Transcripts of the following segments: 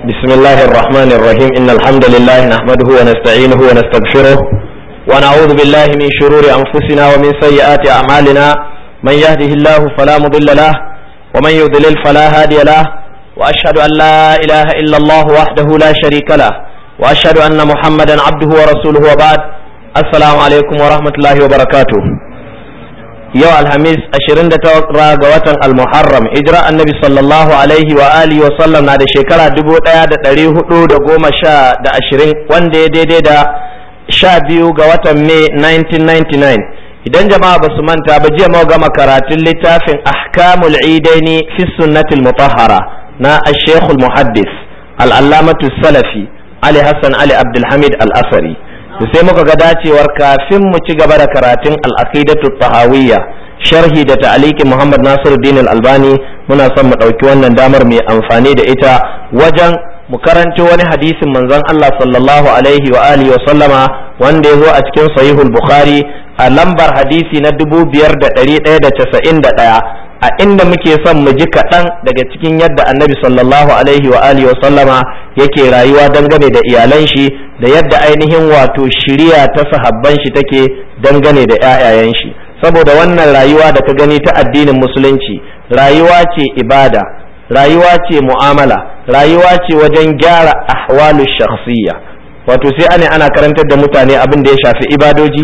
بسم الله الرحمن الرحيم إن الحمد لله نحمده ونستعينه ونستغفره ونعوذ بالله من شرور أنفسنا ومن سيئات أعمالنا من يهده الله فلا مضل له ومن يضلل فلا هادي له وأشهد أن لا إله إلا الله وحده لا شريك له وأشهد أن محمدا عبده ورسوله وبعد السلام عليكم ورحمة الله وبركاته yau alhamis 29 ga watan almuharram hijira annabi sallallahu alaihi wa alihi wa sallam na da shekara 1420 wanda ya daidai da 12 ga watan mai 1999 idan jama'a ba su manta ba jiya mu gama karatun littafin ahkamul idaini fi sunnatil mutahhara na ash-shaykh al-muhaddis al-allamatu salafi ali hassan ali abdul hamid al-asari sai muka ga dacewar kafin mu ci gaba da karatun al-aqidatu tahawiyya sharhi da ta'liqin Muhammad Nasiruddin al-Albani muna son mu dauki wannan damar mai amfani da ita wajen mu karanto wani hadisin manzon Allah sallallahu alaihi wa alihi wa sallama wanda yazo a cikin sahihul bukhari a lambar hadisi na 5191 a inda muke son mu ji kaɗan daga cikin yadda annabi sallallahu alaihi wa alihi wa sallama yake rayuwa dangane da iyalan shi da yadda ainihin wato shiriya ta sahabban shi take dangane da ƴaƴayen shi saboda wannan rayuwa da ka gani ta addinin musulunci rayuwa ce ibada rayuwa ce mu'amala rayuwa ce wajen gyara ahwalu shakhsiyya wato sai ana karantar da mutane abin da ya shafi ibadoji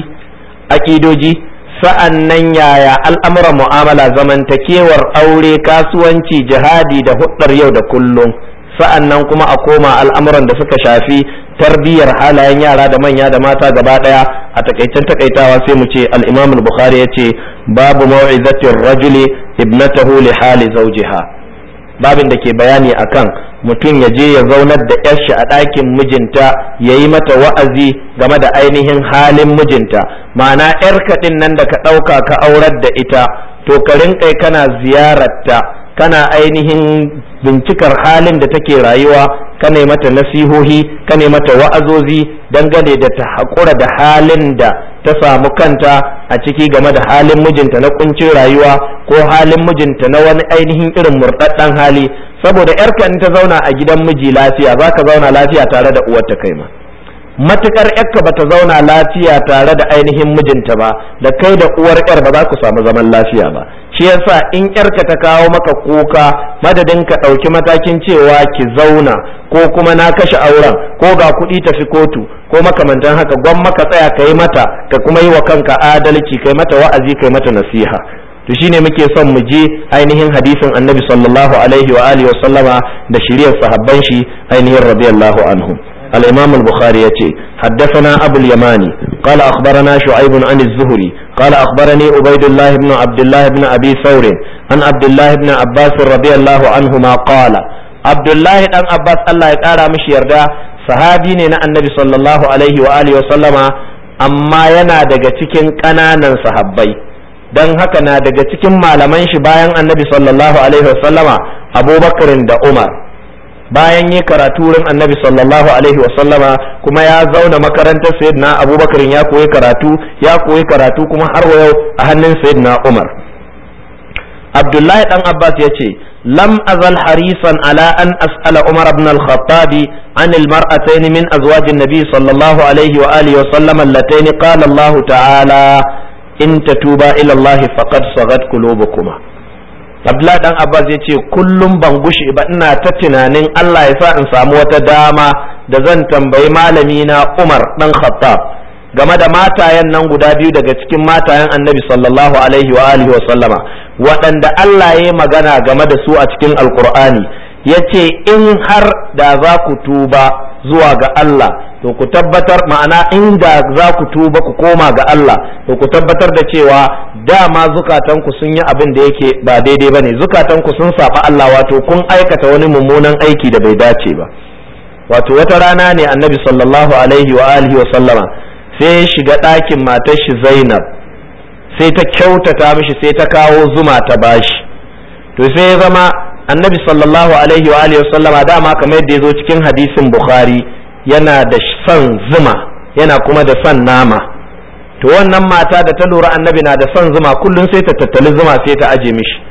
aqidoji sa'an nan yaya al'amuran mu'amala zamantakewar aure kasuwanci jihadi da huɗar yau da kullum sa'an nan kuma a koma al'amuran da suka shafi tarbiyyar halayen yara da manya da mata gaba ɗaya a takaicen takaitawa sai mu ce al-imam al-bukhari ya ce babu mau'izatir rajuli ibnatahu li hali zawjiha babin da ke bayani akan mutum ya je ya zaunar da yar shi a ɗakin mijinta ya yi mata wa'azi game da ainihin halin mijinta ma'ana yar kaɗin nan da ka ɗauka ka aurar da ita to ka rinƙai kana ziyararta kana ainihin bincikar halin da take rayuwa kana yi mata nasihohi kana yi mata wa'azozi dangane da ta haƙura da halin da ta samu kanta a ciki game da halin mijinta na kuncin rayuwa ko halin mijinta na wani ainihin irin murɗaɗɗen hali saboda yarka in ta zauna a gidan miji lafiya za ka zauna lafiya tare da uwarta kai ma matukar yarka ba ta zauna lafiya tare da ainihin mijinta ba da kai da uwar yar ba za ku samu zaman lafiya ba shi yasa in yarka ta kawo maka kuka madadin ka ɗauki matakin cewa ki zauna ko kuma na kashe auren ko ga kuɗi tafi kotu ko makamantan haka gwamma ka tsaya ka yi mata ka kuma yi wa kanka adalci kai mata wa'azi kai mata nasiha to shine muke son mu je ainihin hadisin annabi sallallahu alaihi wa alihi wa sallama da shiriyar sahabban shi ainihin radiyallahu anhum al-imam al-bukhari yace haddathana abu al-yamani qala akhbarana shu'aib an az-zuhri qala akhbarani ubaydullah ibn abdullah ibn abi thawr an abdullah ibn abbas radiyallahu anhuma qala abdullah dan abbas Allah ya kara mishi yarda sahabi ne na annabi sallallahu alaihi wa alihi wa sallama amma yana daga cikin kananan sahabbai dan haka na daga cikin malaman shi bayan annabi sallallahu alaihi wasallama abubakar da umar bayan yi karatu wurin annabi sallallahu alaihi wasallama kuma ya zauna makarantar sayyidina abubakar ya koyi karatu kuma har yau a hannun sayyidina umar abdullahi dan abbas ya ce lam azal harisan ala an as'ala umar ibn al-khattab an al-mar'atayn min azwajin nabi sallallahu alaihi wa alihi wasallama allatayn qala Allah ta'ala in tatuba ila Allah faqad sagat qulubukuma Abdullah dan Abbas yace kullum ban gushi ba ina ta tunanin Allah ya sa in samu wata dama da zan tambayi malami na Umar dan Khattab game da matayen nan guda biyu daga cikin matayen Annabi sallallahu alaihi wa alihi wa sallama waɗanda Allah ya magana game da su a cikin Alqur'ani yace in har da za ku tuba zuwa ga Allah to ku tabbatar ma'ana inda za ku tuba ku koma ga Allah to ku tabbatar da cewa dama zukatanku sun yi abin da yake ba daidai bane zukatanku sun saba Allah wato kun aikata wani mummunan aiki da bai dace ba wato wata rana ne annabi sallallahu alaihi wa alihi wa sallama sai ya shiga ɗakin matar shi Zainab sai ta kyautata mishi sai ta kawo zuma ta bashi to sai ya zama annabi sallallahu alaihi wa alihi wa sallama dama kamar yadda ya zo cikin hadisin Bukhari yana da son zuma yana kuma da son nama to wannan mata da ta lura annabi na da son zuma kullum sai ta tattali zuma sai ta aje mishi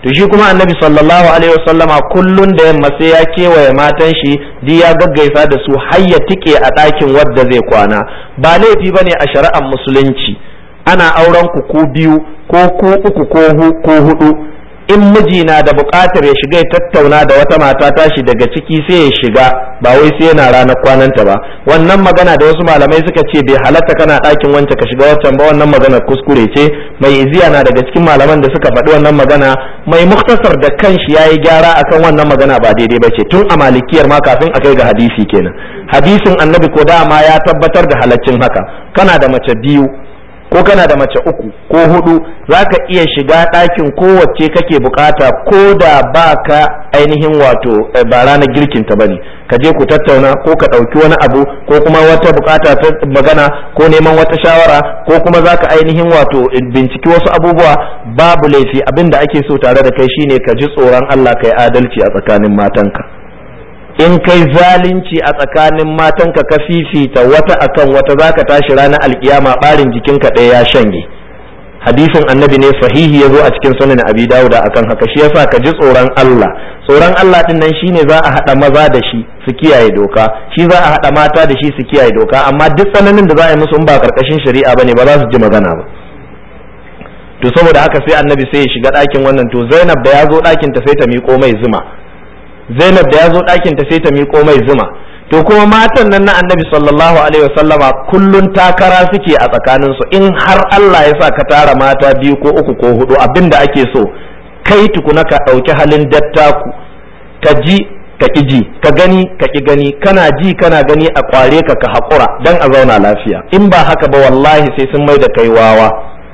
to shi kuma annabi sallallahu alaihi wasallama kullun da yamma sai ya kewaye matan shi di ya gaggaisa da su har ya tike a ɗakin wadda zai kwana. Ba laifi bane a shari'ar musulunci ana auren ku biyu ko ku uku ko hudu, in miji na da buƙatar ya shiga ya tattauna da wata mata tashi daga ciki sai ya shiga, ba wai sai yana ranar kwananta ba. Wannan magana da wasu malamai suka ce bai halatta kana ɗakin wance ka shiga waccan ba, wannan magana kuskure ce. Mai iziya na daga cikin malaman da suka faɗi wannan magana. Mai muktasar da kanshi yayi gyara akan wannan magana ba daidai ba ce, tun a malikiyar ma kafin a kai ga hadisi kenan. Hadisin annabi ko dama ya tabbatar da halaccin haka. Kana da mace biyu ko kana da mace uku ko hudu, zaka iya shiga ɗakin kowace kake bukata ko da baka ainihin wato ba ranar girkin ta bane, ka je ku tattauna ko ka ɗauki wani abu ko kuma wata bukata ta magana ko neman wata shawara ko kuma zaka ainihin wato binciki wasu abubuwa, babu laifi. Abin da ake so tare da kai shine ka ji tsoron Allah, kai adalci a tsakanin matanka. In kai zalunci a tsakanin matanka ka fifita wata akan wata, zaka tashi ranar alkiyama barin jikinka ɗaya ya shanye. Hadisin annabi ne sahihi ya zo a cikin sunan Abi Dawud akan haka. Shi yasa ka ji tsoron Allah. Tsoron Allah din nan shine za a haɗa maza da shi su kiyaye doka, shi za a haɗa mata da shi su kiyaye doka, amma duk tsananin da za a yi musu in ba karkashin shari'a bane ba za su ji magana ba. To saboda haka sai annabi sai ya shiga ɗakin wannan, to Zainab da ya zo ɗakin ta sai ta miƙo mai zuma. Zainab da ya zo ɗakin ta sai ta miƙo mai zuma. To kuma matan nan na annabi sallallahu alaihi wasallama kullun takara suke a tsakaninsu. In har Allah ya sa ka tara mata biyu ko uku ko hudu, abin da ake so kai tukuna ka ɗauki halin dattaku, ka ji ka ƙi ji, ka gani ka ƙi gani, kana ji kana gani a ƙware ka haƙura don a zauna lafiya. In ba haka ba wallahi sai sun mai da kai wawa.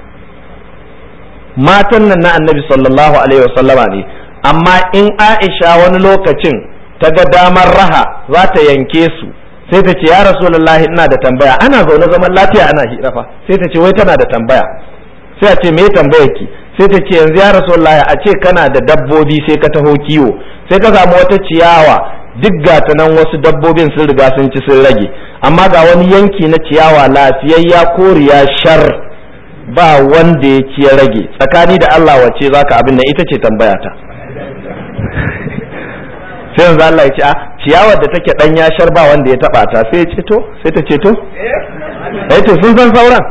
Matan nan na annabi sallallahu alaihi wasallama ne, amma in Aisha wani lokacin ta ga damar raha za ta yanke su, sai ta ce ya Rasulullahi ina da tambaya. Ana zaune zaman lafiya ana hira fa, sai ta ce wai tana da tambaya. Sai a ce me tambayar ki? Sai ta ce yanzu ya Rasulullahi a ce kana da dabbobi sai ka taho kiwo, sai ka samu wata ciyawa duk gata nan wasu dabbobin sun riga sun ci sun rage, amma ga wani yanki na ciyawa lafiyayya koriya shar ba wanda ya ci ya rage. Tsakani da Allah wace zaka abin nan? Ita ce tambaya ta. Sai yanzu Allah ya ce a ciyawar da take dan yashar ba wanda ya taba ta, sai ya ce to, sai ta ce to to sun san sauran.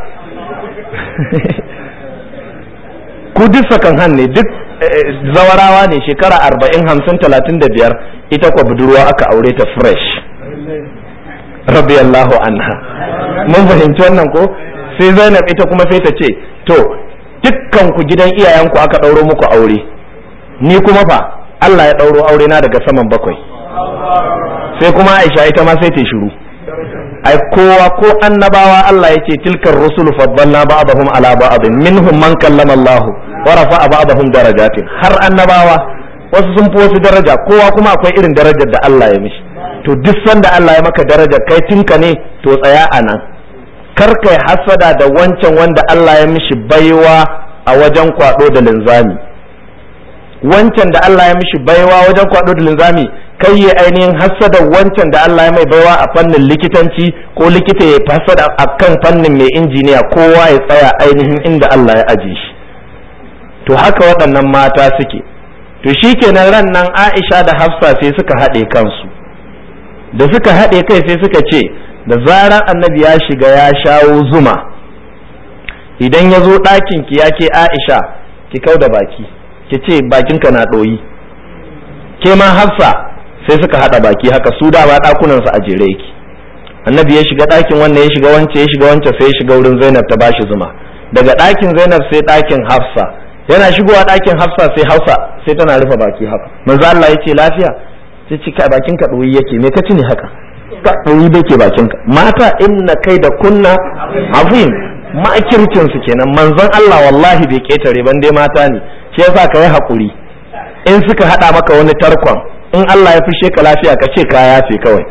Ku duk sakan hanne, duk zawarawa ne, shekara 40 50 35, ita kwa budurwa aka aure ta fresh. Radiyallahu anha. Mun fahimci wannan ko? Sai Zainab ita kuma sai ta ce to dukkan ku gidan iyayenku aka ɗauro muku aure, ni kuma fa Allah ya ɗauro aure na daga saman bakwai. Sai kuma Aisha ita ma sai ta shiru. Ai kowa ko annabawa Allah ya ce tilkar rusulu faddalna ba'dahum ala ba'din minhum man kallama Allah wa rafa'a ba'dahum darajatin. Har annabawa wasu sun fi wasu daraja, kowa kuma akwai irin darajar da Allah ya mishi. To duk sanda Allah ya maka daraja kai tinka ne, to tsaya a nan. Kar kai hasada da wancan wanda Allah ya mishi baiwa a wajen kwado da linzami. Wancan da Allah ya mishi baiwa wajen kwado da linzami, kai ya ainihin hasada wancan da Allah ya mai baiwa a fannin likitanci, ko likita ya hasada a kan fannin mai injiniya. Kowa ya tsaya ainihin inda Allah ya aje shi. To haka waɗannan mata suke. To shikenan ran nan Aisha da Hafsa sai suka haɗe kansu. Da suka haɗe kai sai suka ce da zarar annabi ya shiga ya shawo zuma, idan ya zo ɗakin ki ya ke Aisha ki kau da baki, ki ce bakinka na ɗoyi. Ke ma Hafsa sai suka haɗa baki haka, su dama ɗakunansu a jere yake. Annabi ya shiga ɗakin wannan, ya shiga wance, ya shiga wance, sai ya shiga wurin Zainab ta bashi zuma. Daga ɗakin Zainab sai ɗakin Hafsa, yana shigowa ɗakin Hafsa sai Hafsa sai tana rufe baki haka. Manzo Allah ya ce lafiya? Sai ce kai bakinka ɗoyi yake, me ka ci ne haka? Ka ɗoyi bai ke bakinka. Mata inna kai da kunna azim, ma'akircin su kenan. Manzon Allah wallahi bai ketare ban dai mata ne. Shi yasa ka yi haƙuri. In suka haɗa maka wani tarkon, in Allah ya fishe ka lafiya ka ce ka yafe kawai.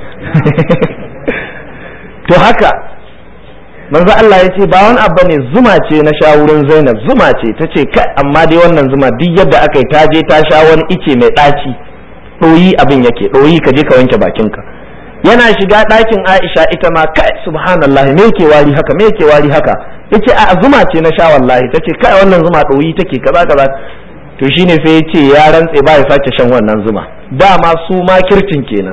To haka manzo Allah ya ce ba wani abu ne, zuma ce na sha wurin Zainab, zuma ce. Ta ce kai amma dai wannan zuma duk yadda aka yi ta je ta sha wani ice mai ɗaci, ɗoyi abin yake, ɗoyi ka je ka wanke bakinka. Yana shiga ɗakin Aisha ita ma kai subhanallahi me yake wari haka, me yake wari haka? Yace a zuma ce na sha wallahi. Tace kai wannan zuma ɗoyi take kaza kaza. to shine sai ya ce ya rantse ba ya sake shan wannan zuma. Dama su ma kircin kenan,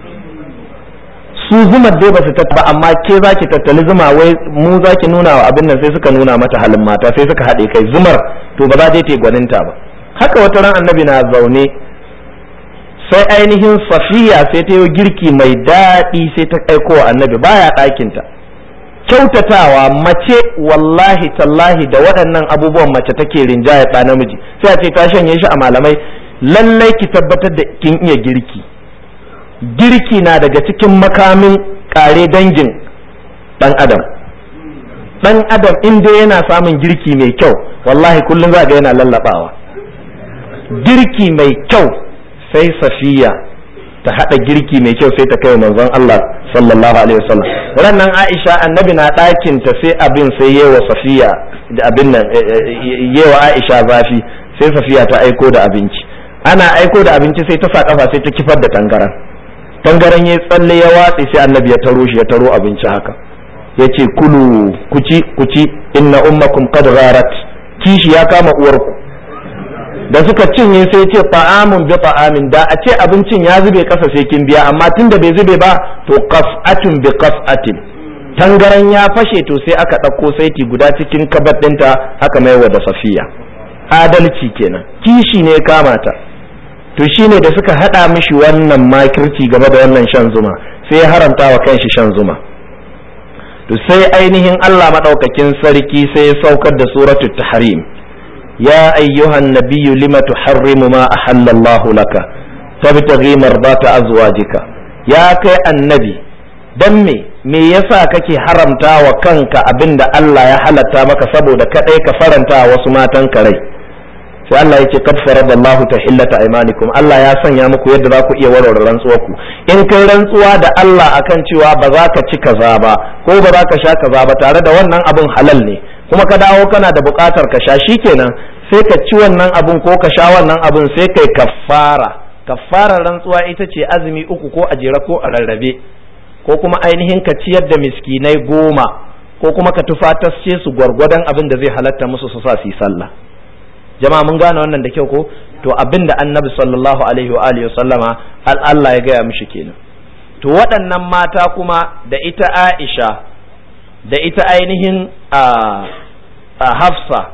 su zumar dai ba su tattaba, amma ke za ki tattali zuma wai mu za ki nuna wa abin nan, sai suka nuna mata halin mata, sai suka haɗe kai zumar to ba za ta yi gwaninta ba. Haka wata ran annabi na zaune sai ainihin Safiya sai ta yi girki mai daɗi sai ta aiko wa annabi, baya ɗakinta. Kyautatawa mace wallahi tallahi da waɗannan abubuwan mace take rinjaya ɗa namiji, sai a ce ta shanye shi a malamai. Lallai ki tabbatar da kin iya girki. Girki na daga cikin makamin kare dangin ɗan adam. Ɗan adam in dai yana samun girki mai kyau wallahi kullum za ga yana lallaɓawa. Girki mai kyau sai Safiya ta haɗa girki mai kyau sai ta kai manzon Allah sallallahu alaihi wasallam. Rannan Aisha annabi na ɗakin ta sai abin sai yewa Safiya da abin nan yewa Aisha zafi, sai Safiya ta aiko da abinci. Ana aiko da abinci sai ta sa kafa sai ta kifar da tangaran ya tsalle ya watsi, sai annabi ya taro shi, ya taro abinci haka yace kulu kuci inna ummakum qad gharat, kishi ya kama uwarku. Da suka cinye sai ce ta'amun bi ta'amin, da a ce abincin ya zube kasa sai kin biya, amma tunda bai zube ba to qas'atun bi qas'atin, tangaran ya fashe to sai aka ɗauko saiti guda cikin kabar ɗinta aka maiwa da Safiya. Adalci kenan, kishi ne kama ta. To shine da suka hada mishi wannan makirci game da wannan shan zuma, sai ya haramta wa kanshi shan zuma. To sai ainihin Allah madaukakin sarki sai ya saukar da suratul tahrim, ya ayyuhan nabiyyu lima tuharrimu ma ahallallahu laka tabtaghi mardata azwajika. Ya kai annabi, dan me yasa kake haramta wa kanka abinda Allah ya halatta maka saboda kadai ka faranta wasu matan ka rai? Sai Allah ya ce kad faradallahu tahillata aymanikum, Allah ya sanya muku yadda za ku iya warware rantsuwarku. In kai rantsuwa da Allah akan cewa ba za ka ci kaza ba ko ba za ka sha kaza ba tare da wannan abun halal ne, kuma ka dawo kana da buƙatar ka sha, shikenan sai ka ci wannan abun ko ka sha wannan abun sai kai kaffara. Kaffarar rantsuwa ita ce azumi 3 ko a jere ko a rarrabe, ko kuma ainihin ka ciyar da miskinai 10, ko kuma ka tufatasce su gwargwadon abin da zai halatta musu su sa su yi sallah. Jama'a mun gane wannan da kyau ko? To abin da annabi sallallahu alaihi wa alihi sallama Allah ya gaya mishi kenan. To waɗannan mata kuma da ita Aisha da ita ainihin Hafsa,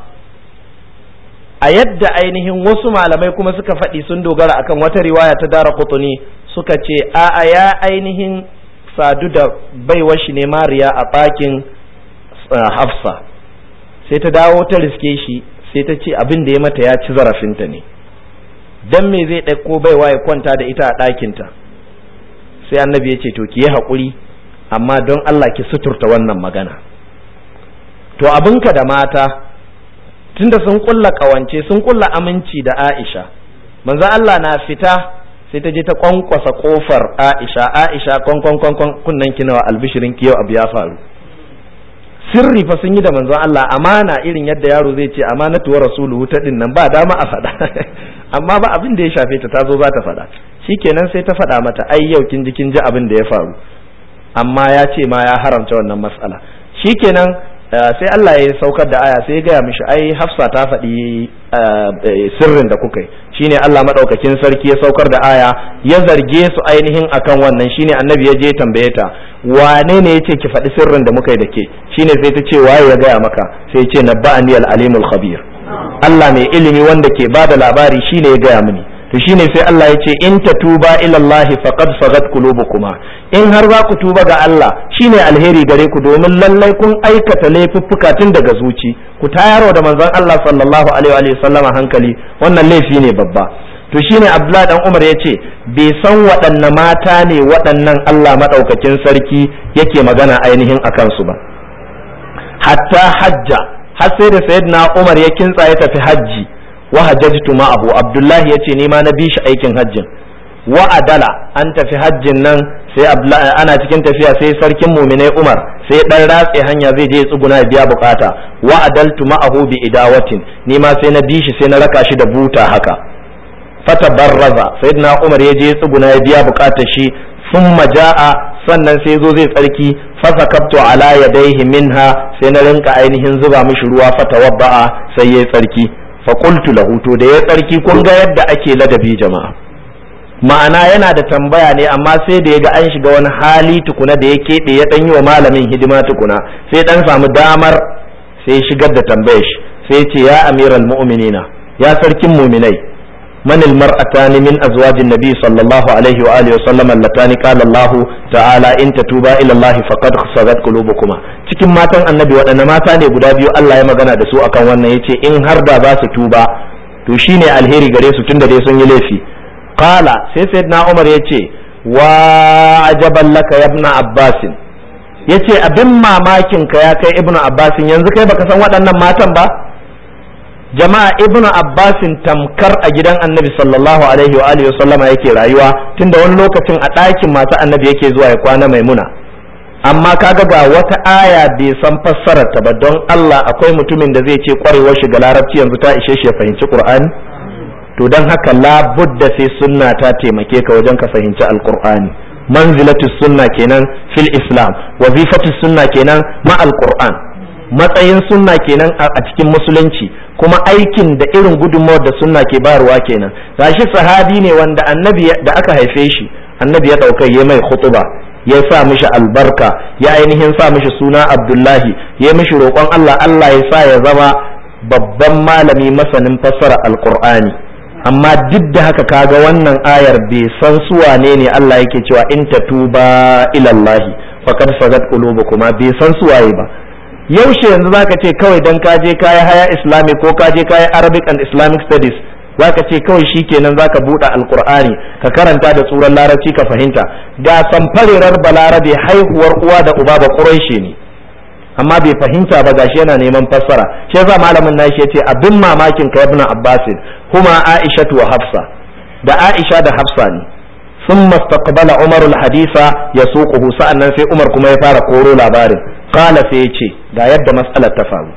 a yadda ainihin wasu malamai kuma suka faɗi sun dogara akan wata riwaya ta Daraqutni, suka ce a'a ya ainihin sadu da baiwar shi ne Mariya a ɗakin Hafsa, sai ta dawo ta riske shi sai ta ce abin da ya mata ya ci zarafinta ne, dan me zai ɗauko baiwa ya kwanta da ita a ɗakinta. Sai annabi ya ce to ki yi haƙuri, amma don Allah ki suturta wannan magana. To abinka da mata tunda sun kulla ƙawance, sun kulla aminci da Aisha, manzo Allah na fita sai ta je ta kwankwasa kofar Aisha kwankwan kunnan ki nawa, albishirin ki yau abu ya faru. Sirri fa sun yi da manzon Allah, amana irin yadda yaro zai ce amanatu wa rasuluhu ta din nan ba dama a faɗa amma ba abin da ya shafe ta zo za ta faɗa. Shikenan sai ta faɗa mata ai yau kin ji abin da ya faru, amma ya ce ma ya haramta wannan mas'ala. Shikenan sai Allah ya saukar da aya sai ya gaya mishi ai Hafsa ta faɗi sirrin da kuka yi. Shine Allah madaukakin sarki ya saukar da aya ya zarge su ainihin akan wannan. Shine annabi ya je tambaye ta, wane ne yace ki faɗi sirrin da muka yi da ke? Shine sai ta ce waye ya gaya maka? Sai ya ce nabba'ani al-alimul khabir, Allah mai ilimi wanda ke bada labari shine ya gaya mini. To shine sai Allah ya ce in tatuba ila Allah faqad sagat qulubukuma, in har za ku tuba ga Allah shine alheri gare ku, domin lallai kun aikata laifuffuka tun daga zuci. Ku tayarwa da manzon Allah sallallahu alaihi wa sallama hankali, wannan laifi ne babba. To shine Abdullah dan Umar ya ce bai san waɗanne mata ne waɗannan Allah madaukakin sarki yake magana ainihin akan su ba. Hatta hajja, har sai da sayyidina Umar ya kintsa ya tafi hajji, wa hajjatu ma'ahu, Abdullahi yace ni ma na bi shi aikin hajjin. Wa adala, an tafi hajjin nan sai ana cikin tafiya sai sarkin mu'minai Umar sai dan ratse hanya zai je ya tsuguna ya biya bukata. Wa adaltu ma'ahu bi idawatin, ni ma sai na bi shi sai na raka shi da buta haka. Fatabarraza, sayyidina Umar ya je ya tsuguna ya biya bukatar shi, thumma jaa, sannan sai zo zai tsarki, fasakabtu ala yadayhi minha, sai na rinka ainihin zuba mishi ruwa, fatawabba'a sai yayi tsarki. fa qultu lahu, to da ya tsarki kun ga yadda ake ladabi jama'a, ma'ana yana da tambaya ne amma sai da ya ga an shiga wani hali tukuna da ya keɓe ya ɗan yi wa malamin hidima tukuna sai ɗan samu damar sai shigar da tambayar shi sai ce ya amiral mu'minina, ya sarkin muminai, man almar'atani min azwajin nabi sallallahu alaihi wa alihi wa sallam allatani qala Allah ta'ala in tatuba ila Allah faqad sagat qulubukuma, cikin matan annabi waɗanne mata ne guda biyu Allah ya magana da su akan wannan, yace in har da za su tuba to shine alheri gare su tunda dai sun yi laifi. Qala, sai sayyidina Umar yace wa ajaban laka ya ibn Abbas, yace abin mamakin ka ya kai ibnu Abbas, yanzu kai baka san waɗannan matan ba? Jama'a ibnu Abbas tamkar a gidan annabi sallallahu alaihi wa alihi wasallama yake rayuwa, tunda wani lokacin a ɗakin mata annabi yake zuwa ya kwana Maimuna. Amma kaga ga wata aya bai san fassarar ta ba, don Allah akwai mutumin da zai ce kwarewar shi ga larabci yanzu ta ishe shi ya fahimci Qur'ani? To don haka labudda sai sunna ta taimake ka wajen ka fahimci alqur'ani. Manzilatu sunna kenan fil islam, wazifatu sunna kenan ma alqur'an, matsayin sunna kenan a cikin musulunci, kuma aikin da irin gudunmawar da sunna ke bayarwa kenan. Gashi sahabi ne wanda annabi da aka haife shi annabi ya dauka ya mai khutuba, ya sa mishi albarka, ya ainihin sa mishi suna Abdullahi, ya mishi roƙon Allah ya sa ya zama babban malami masanin fassara alqur'ani. Amma duk da haka kaga wannan ayar bai san su wane ne Allah yake cewa in tatuba ila Allah faqad sagat qulubukuma, bai san su waye ba. Yaushe yanzu zaka ce kawai dan ka je kai haya islamic ko ka je kai Arabic and Islamic studies zaka ce kawai shikenan zaka buɗe alqur'ani ka karanta da tsuran larabci ka fahimta? Ga samfarerar balarabe haihuwar uwa da uba ba quraishi ne amma bai fahimta ba, gashi yana neman fassara. shi yasa malamin nashi yace abin mamakin ka ibn Abbas kuma Aisha wa Hafsa, da Aisha da Hafsa ne. ثم استقبل عمر الحديث يسوقه, sa'annan sai Umar kuma ya fara koro labarin. Qala sai yace ga yadda mas'alar ta faru.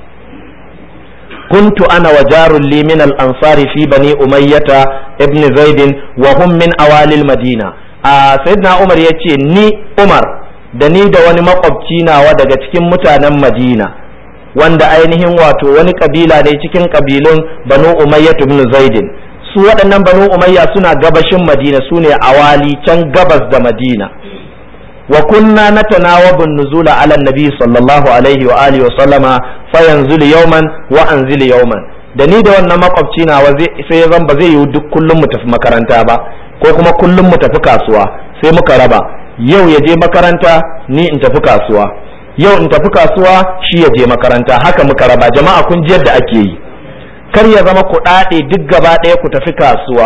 kuntu ana wa jarun li min al-ansar fi bani umayyah ibn zaid wa hum min awalil madina. Sayyidina Umar yace ni Umar da ni da wani makwabci nawa daga cikin mutanen Madina, wanda ainihin wato wani kabila ne cikin kabilun banu umayyah ibn zaid. Su waɗannan banu umayya suna gabashin Madina, su ne awali can gabas da Madina. wa kunna natanawabu nuzula ala nabi sallallahu alaihi wa alihi wa sallama fa yanzulu yawman wa anzilu yawman. Da ni da wannan makwabci na sai ya zan ba zai yi duk kullum mu tafi makaranta ba, ko kuma kullum mu tafi kasuwa, sai muka raba, yau ya je makaranta ni in tafi kasuwa, yau in tafi kasuwa shi ya je makaranta, haka muka raba. Jama'a kun ji yadda ake yi, kar ya zama ku ɗaɗe duk gaba ɗaya ku tafi kasuwa.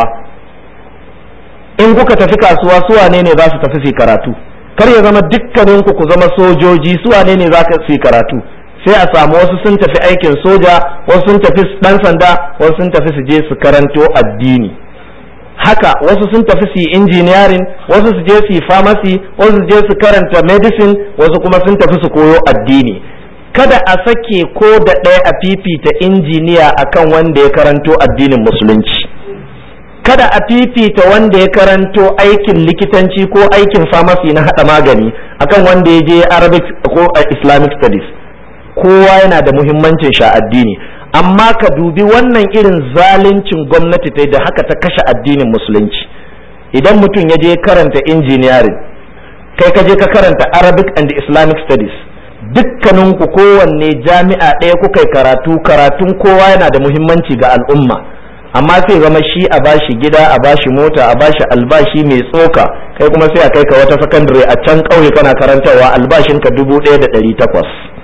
In kuka tafi kasuwa su wane ne za su tafi su karatu? Kar ya zama dukkaninku ku zama sojoji, su wane ne za su karatu? Sai a samu wasu sun tafi aikin soja, wasu sun tafi ɗan sanda, wasu sun tafi su je su karanto addini. Haka wasu sun tafi su yi engineering, wasu su je su yi pharmacy, wasu su je su karanta medicine, wasu kuma sun tafi su koyo addini. Kada a sake ko da ɗaya a fifita injiniya akan wanda ya karanto addinin musulunci. Kada a fifita wanda ya karanto aikin likitanci ko aikin pharmacy na haɗa magani akan wanda ya je Arabic ko Islamic studies. Kowa yana da muhimmancin sha addini, amma ka dubi wannan irin zaluncin gwamnati ta da haka ta kashe addinin musulunci. Idan mutum ya je karanta engineering, kai ka je ka karanta Arabic and Islamic studies, dukkaninku kowanne jami'a ɗaya kuka yi karatun kowa yana da muhimmanci ga al'umma, amma sai zama shi a bashi gida, a bashi mota, a bashi albashi mai tsoka, kai kuma sai a kai ka wata sakandare a can ƙauye kana karantarwa albashinka 1,800.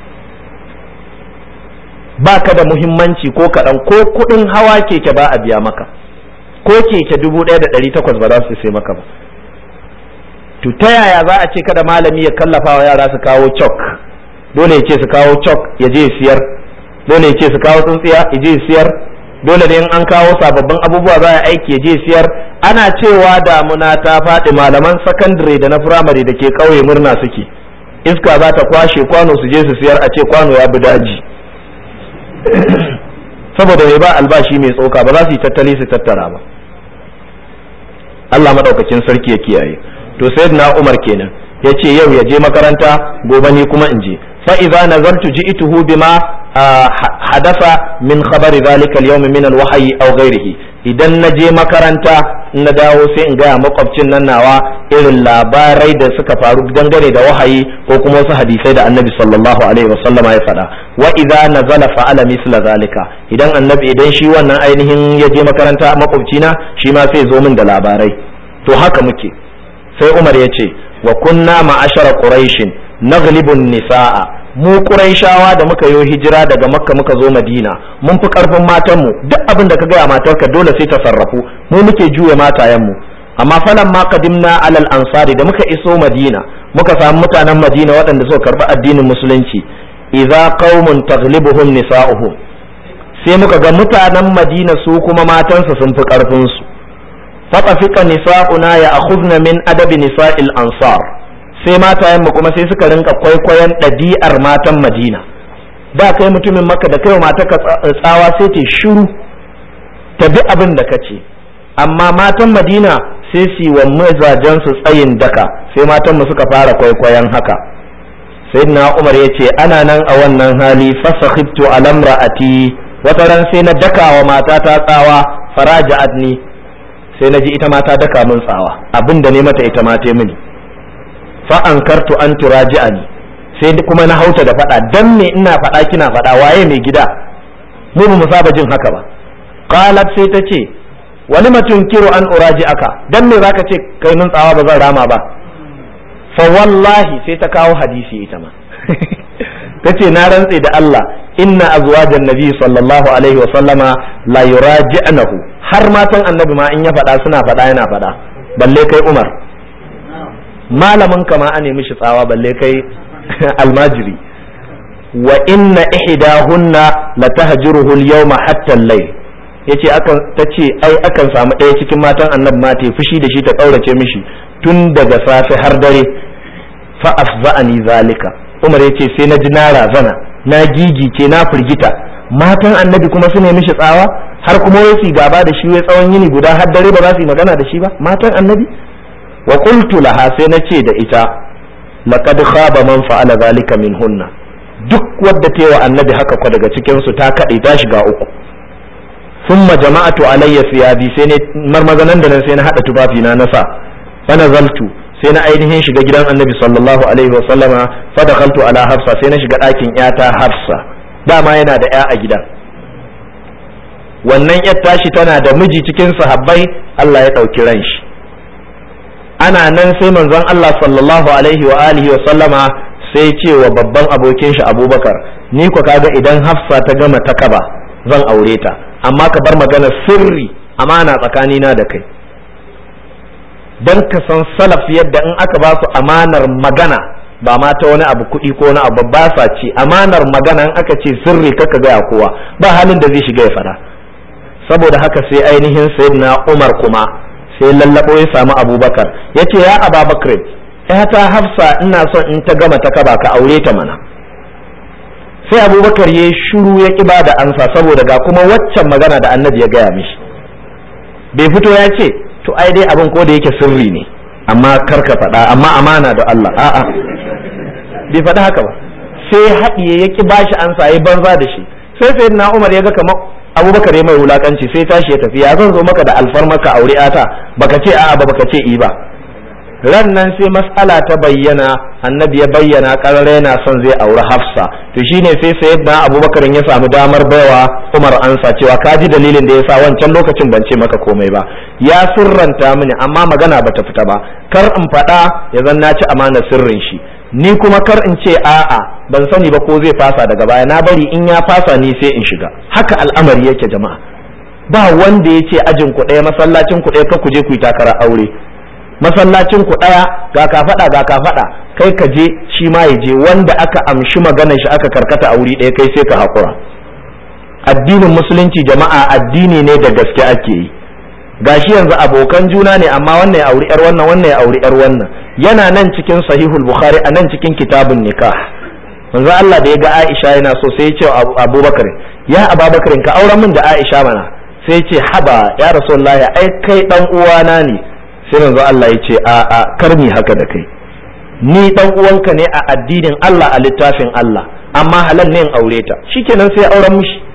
ba ka da muhimmanci ko kaɗan, ko kuɗin hawa keke ba a biya maka, ko keke 1,800 ba za su sai maka ba. To ta yaya za a ce kada malami ya kallafa wa yara su kawo chalk? Dole ya ce su kawo chalk ya je siyar, dole ya ce su kawo tsuntsiya ya je siyar, dole ne in an kawo sababbin abubuwa za a aiki ya je siyar. Ana cewa damuna ta faɗi, malaman sakandare da na firamare da ke ƙauye murna suke, iska za ta kwashe kwano su je su siyar, a ce kwano ya bi daji. Saboda mai ba albashi mai tsoka, ba za su yi tattali su tattara ba. Allah madaukakin sarki ya kiyaye. To sayyidina Umar kenan yace yau ya je makaranta, gobe ni kuma in je. fa idza nazartu ji'tuhu bima hadatha min khabari dhalika al-yawm min al-wahyi aw ghayrihi idan na je makaranta na dawo sai in gaya makwabcin nan nawa irin labarai da suka faru dangane da wahayi ko kuma wasu hadisai da annabi sallallahu alaihi wasallama ya faɗa wa idza nazala fa'ala misla zalika idan shi wannan ainihin ya je makaranta makwabcina shi ma sai zo min da labarai to haka muke sai Umar ya ce wa kunna ma'ashara quraishin naglibun nisaa mu quraishawa da muka yi hijira daga makka muka zo madina mun fi karfin matanmu duk abin da ka gaya matarka dole sai ta sarrafu mu muke juya matayenmu amma falan ma qadimna alal ansari da muka iso madina muka samu mutanen madina waɗanda suka karɓi addinin musulunci idza qaumun taghlibuhum nisa'uhum sai muka ga mutanen madina su kuma matansa sun fi karfin su fatafika nisa'una ya akhudna min adabi nisa'il ansar sai matayenmu kuma sai suka rinka kwaikwayon ɗabi'ar matan madina da kai mutumin maka da kai mata ka tsawa sai ta shiru ta bi abin da ka ce amma matan madina sai su wa mazajen su tsayin daka sai matan mu suka fara kwaikwayon haka sayyidina Umar ya ce ana nan a wannan hali fasakhibtu alamra'ati wata ran sai na daka wa mata ta tsawa faraja'atni sai na ji ita ma ta daka min tsawa abinda ne mata ita ma ta mini fa ankartu an turaji'ani sai kuma na hauta da fada dan me ina fada kina fada waye mai gida mu ba mu saba jin haka ba qalat sai ta ce walima tunkiru an uraji'aka dan me zaka ce kai nun tsawa ba zan rama ba fa wallahi sai ta kawo hadisi ita ma tace na rantse da Allah inna azwajan nabi sallallahu alaihi wa sallama la yuraji'nahu har matan annabi ma in ya fada suna fada yana fada balle kai Umar malamin kama a nemi shi tsawa balle kai almajiri wa inna ihdahunna la tahjuruhu al-yawma hatta al-layl yace akan samu ɗaya cikin matan annabi ma ta fushi da shi ta kaurace mishi tun daga safe har dare fa afza'ani zalika Umar yace sai na ji na razana na gigice na firgita matan annabi kuma su nemi shi tsawa har kuma wai gaba da shi wai tsawon yini guda har dare ba za su yi magana da shi ba matan annabi wa qultu laha sai nace da ita laqad khaba man fa'ala zalika minhunna duk wadda ta wa annabi haka ko daga cikin su ta kade ta shiga uku thumma jama'atu alayya siyabi sai ne marmazanan da nan sai na hada tufafi na nasa fa nazaltu sai na ainihin shiga gidan annabi sallallahu alaihi wa sallama fa dakhaltu ala hafsa sai na shiga ɗakin yata hafsa dama yana da ya a gidan wannan yar tashi tana da miji cikin sahabbai Allah ya dauki ran shi ana nan sai manzon Allah sallallahu alaihi wa alihi wa sallama sai ce wa babban abokin shi Abubakar ni ko kaga idan Hafsa ta gama takaba zan aure ta amma ka bar magana sirri amana tsakanina da kai dan ka san salaf yadda in aka ba su amanar magana ba ma ta wani abu kuɗi ko wani abu ba sa ce amanar magana in aka ce sirri kaka ga kowa ba halin da zai shiga ya fada saboda haka sai ainihin sayyidina Umar kuma sai lallabo ya samu Abubakar yace ya Abubakar ta Hafsa ina son in ta gama ta kaba ka aure ta mana sai Abubakar ya shiru ya ki bada ansa saboda ga kuma waccan magana da Annabi ya gaya mishi bai fito ya ce to ai dai abin ko da yake sirri ne amma kar ka faɗa amma amana da Allah a'a bai faɗa haka ba sai haɗiye ya ki bashi ansa ya banza da shi sai sayyidina Umar ya ga kamar Abubakar ya mai wulakanci sai tashi ya tafi ya zan zo maka da alfarmaka aure ata baka ce a'a ba baka ce i ba ran nan sai mas'ala ta bayyana annabi ya bayyana karare yana son zai aure Hafsa to shine sai sayyidina Abubakar ya samu damar baiwa Umar ansa cewa ka ji dalilin da yasa wancan lokacin ban ce maka komai ba ya sirranta mini amma magana bata fita ba kar in faɗa ya zan na ci amana sirrin shi ni kuma kar in ce a'a ban sani ba ko zai fasa daga baya na bari in ya fasa ni sai in shiga haka al'amari yake jama'a ba wanda ya ce ajin ku ɗaya masallacin ku ɗaya ka ku je ku yi takara aure masallacin ku ɗaya ga ka faɗa kai ka je shi ma ya je wanda aka amshi maganar shi aka karkata a wuri ɗaya kai sai ka haƙura addinin musulunci jama'a addini ne da gaske ake yi gashi yanzu abokan juna ne amma wannan ya auri yar wannan wannan ya auri yar wannan yana nan cikin sahihul bukhari a nan cikin kitabun nikah manzo Allah da ya ga Aisha yana so sai ya ce Abubakar ya Abubakar ka auren min da Aisha mana sai ya ce haba ya Rasulullahi ai kai dan uwana ne sai manzo Allah ya ce a karmi haka da kai ni dan uwanka ne a addinin Allah a littafin Allah amma halal ne in aure ta shikenan sai auren mishi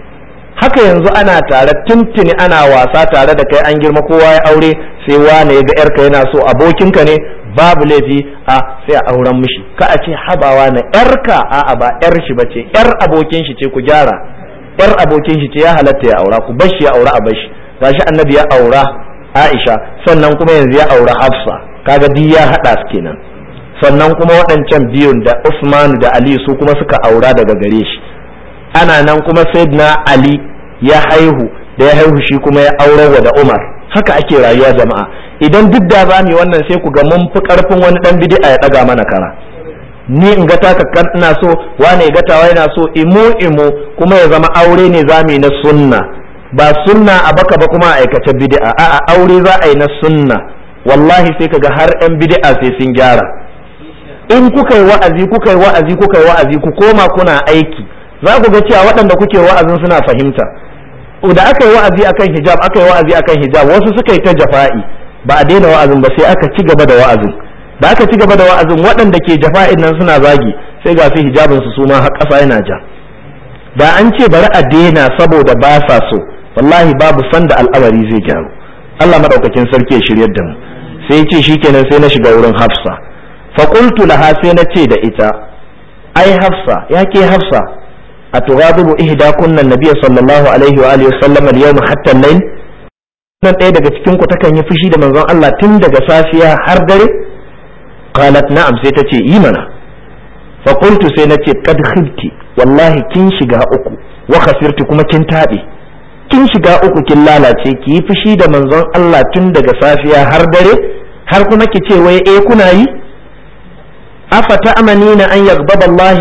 haka yanzu ana tare tuntuni ana wasa tare da kai an girma kowa ya aure sai wane ya ga yarka yana so abokinka ne babu laifi sai a auren mishi ka a ce habawa na yarka a'a ba yar shi bace yar abokin shi ce ku gyara yar abokin shi ce ya halatta ya aura ku bashi ya aura a bashi gashi annabi ya aura Aisha sannan kuma yanzu ya aura Hafsa kaga duk ya hada su kenan sannan kuma waɗancan biyun da Usman da Ali su kuma suka aura daga gare shi ana nan kuma Sayyidina Ali ya haihu da ya haihu shi kuma ya aure da Umar haka ake rayuwa jama'a idan duk da za mu wannan sai ku ga mun fi karfin wani dan bid'a ya daga mana kara ni in ga taka kan ina so wane ya gatawa yana so imu kuma ya zama aure ne zamu yi na sunna ba sunna a baka ba kuma a aikace bid'a a'a aure za a yi na sunna wallahi sai kaga har yan bid'a sai sun gyara in kuka yi wa'azi ku koma kuna aiki za ku ga cewa waɗanda kuke wa'azin suna fahimta da aka yi wa'azi akan hijab wasu suka yi ta jafa'i ba a daina wa'azin ba sai aka ci gaba da wa'azin da aka ci gaba da wa'azin waɗanda ke jafa'in nan suna zagi sai ga su hijabin su suma har ƙasa yana ja da an ce bari a daina saboda ba sa so wallahi babu sanda al'amari zai gyaru Allah madaukakin sarki ya shiryar da mu sai ce shikenan sai na shiga wurin Hafsa fa qultu laha sai na ce da ita ai Hafsa ya ke Hafsa atughabu ihdakunna an-nabiy sallallahu alaihi wa alihi wasallam al-yawm hatta al-layl nan ɗaya daga cikin ku takan yi fushi da manzon Allah tun daga safiya har dare qalat na'am sai ta ce yi mana fa qultu sai nace qad khibti wallahi kin shiga uku wa khasirti kuma kin tabe kin shiga uku kin lalace ki yi fushi da manzon Allah tun daga safiya har dare har kuma ki ce wai kuna yi afata amanina an yaghbaba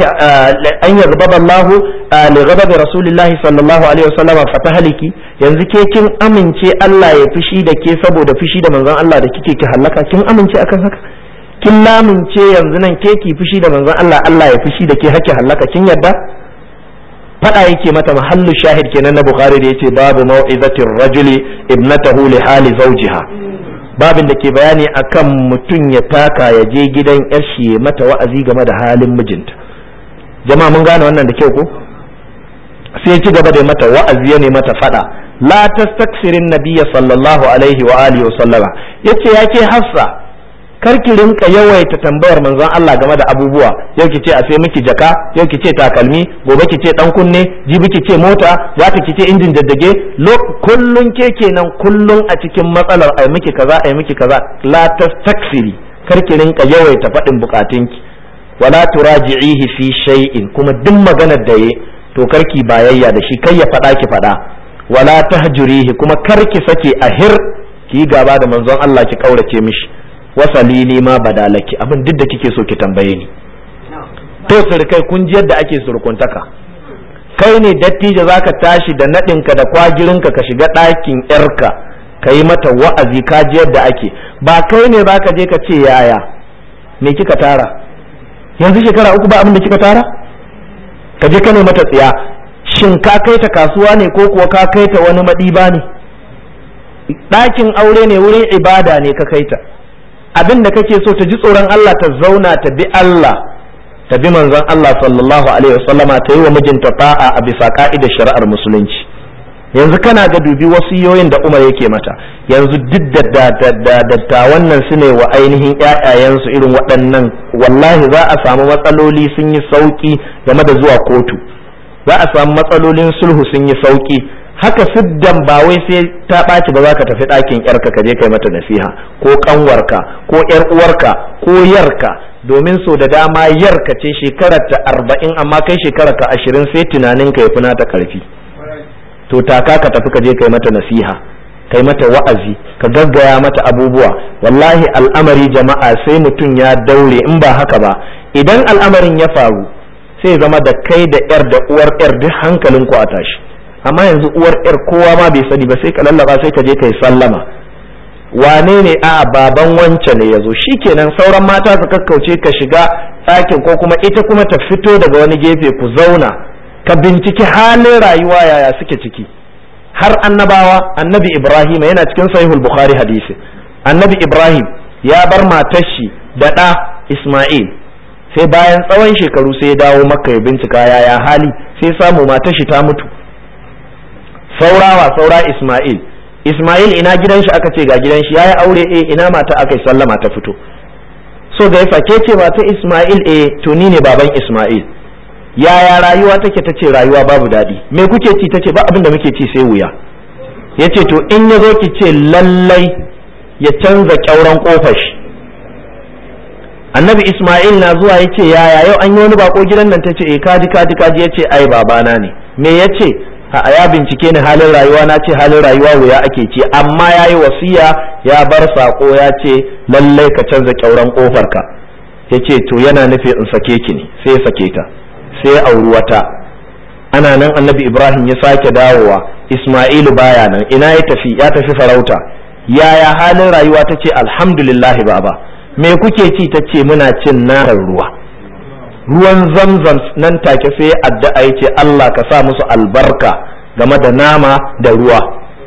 Allah li ghadabi rasulillahi sallallahu alaihi wasallam fatahliki yanzu ke kin amince Allah ya fushi da ke saboda fushi da manzon Allah da kike ki halaka kin amince akan haka kin lamince yanzu nan ke ki fushi da manzon Allah ya fushi da ke hake halaka kin yadda fada yake mata mahallu shahid kenan na Bukhari da yace babu mau'izatir rajuli ibnatahu li hali zawjiha babin da ke bayani akan mutum ya taka ya je gidan yashi ya mata wa'azi game da halin mijinta jama'a mun gane wannan da kyau ko sai ya ci gaba da mata wa'azi ya ne mata fada la tastaksirin nabiyya sallallahu alaihi wa alihi wa sallama yace yake Hafsa karki rinka yawaita tambayar manzon Allah game da abubuwa yau kice a sai miki jaka yau kice takalmi gobe kice dan kunne jibi kice mota zaka kice injin daddage kullun ke kenan kullun a cikin matsalar ai miki kaza la tastaksiri karki rinka yawaita fadin bukatunki wala turaji'ihi fi shay'in kuma duk maganar da yayi to karki bayayya da shi kai ya fada ki fada wala tahjurihi kuma karki sake ahir ki gaba da manzon Allah ki kaurace mishi wasalini ma badalaki abin duk da kike so ki tambaye ni to surkai kun ji yadda ake surkuntaka kai ne dattijo zaka tashi da nadinka da kwagirinka ka shiga ɗakin yarka kai mata wa'azi ka ji yadda ake ba kai ne baka je ka ce yaya me kika tara yanzu shekara uku ba abin da kika tara ka je ka ne mata tsiya shin ka kai ta kasuwa ne ko kuwa ka kai ta wani madiba ne ɗakin aure ne wurin ibada ne ka kai ta abin da kake so ta ji tsoron Allah ta zauna ta bi Allah ta bi manzon Allah sallallahu alaihi wasallama ta yi wa mijinta ta'a a bisa ka'idar shari'ar musulunci yanzu kana ga dubi wasiyoyin da Umar yake mata yanzu duk da wannan su ne wa ainihin ƴaƴayensu irin waɗannan wallahi za a samu matsaloli sun yi sauki game da zuwa kotu za a samu matsalolin sulhu sun yi sauki haka siddan ba wai sai ta ɓaci ba za ka tafi ɗakin yarka ka je kai mata nasiha ko ƙanwarka ko ƴar uwarka ko yarka domin so da dama yarka ce shekarar ta 40 amma kai shekarar ka 20 sai tunanin ka ya fi nata ƙarfi to taka ka tafi ka je kai mata nasiha kai mata wa'azi ka gaggaya mata abubuwa wallahi al'amari jama'a sai mutum ya daure in ba haka ba idan al'amarin ya faru sai zama da kai da yar da uwar yar duk hankalin ku a tashi amma yanzu uwar yar kowa ma bai sani ba sai ka lallaba sai ka je kai sallama wane ne a baban wance ne yazo shikenan sauran mata su kakkauce ka shiga ɗakin ko kuma ita kuma ta fito daga wani gefe ku zauna ka binciki halin rayuwa yaya suke ciki har annabawa annabi Ibrahim yana cikin sahihul Bukhari hadisi annabi Ibrahim ya bar matar shi da ɗa Isma'il sai bayan tsawon shekaru sai ya dawo Makka ya bincika yaya hali sai samu matar shi ta mutu saura Isma'il. Isma'il ina gidan shi? aka ce ga gidan shi. Yayi aure? Ina mata? aka yi sallama ta fito. So ga yasa ke ce mata Isma'il? To ni ne baban Isma'il. Yaya rayuwa take? ta ce rayuwa babu daɗi. Me kuke ci? ta ce ba abin da muke ci sai wuya. Ya ce to in ya zo ki ce lallai ya canza ƙyauren ƙofar shi. Annabi Isma'il na zuwa ya ce yaya yau an yi wani bako gidan nan? ta ce kaji ya ce ai babana ne. Me ya ce? a ya bincike ni halin rayuwa, na ce halin rayuwa wuya ake ci, amma ya yi wasiya ya bar sako ya ce lallai ka canza ƙyauren ƙofarka. Ya ce to yana nufi in sake ki ne, sai ya sake ta, sai ya auri wata. Ana nan annabi Ibrahim ya sake dawowa, Isma'ilu baya nan, ina ya tafi? Ya tafi farauta. Yaya halin rayuwa? ta ce alhamdulillah baba. Me kuke ci? ta ce muna cin narar ruwa, ruwan zamzam. Nan take sai addu'a ya ce Allah ka sa musu albarka game da nama da ruwa.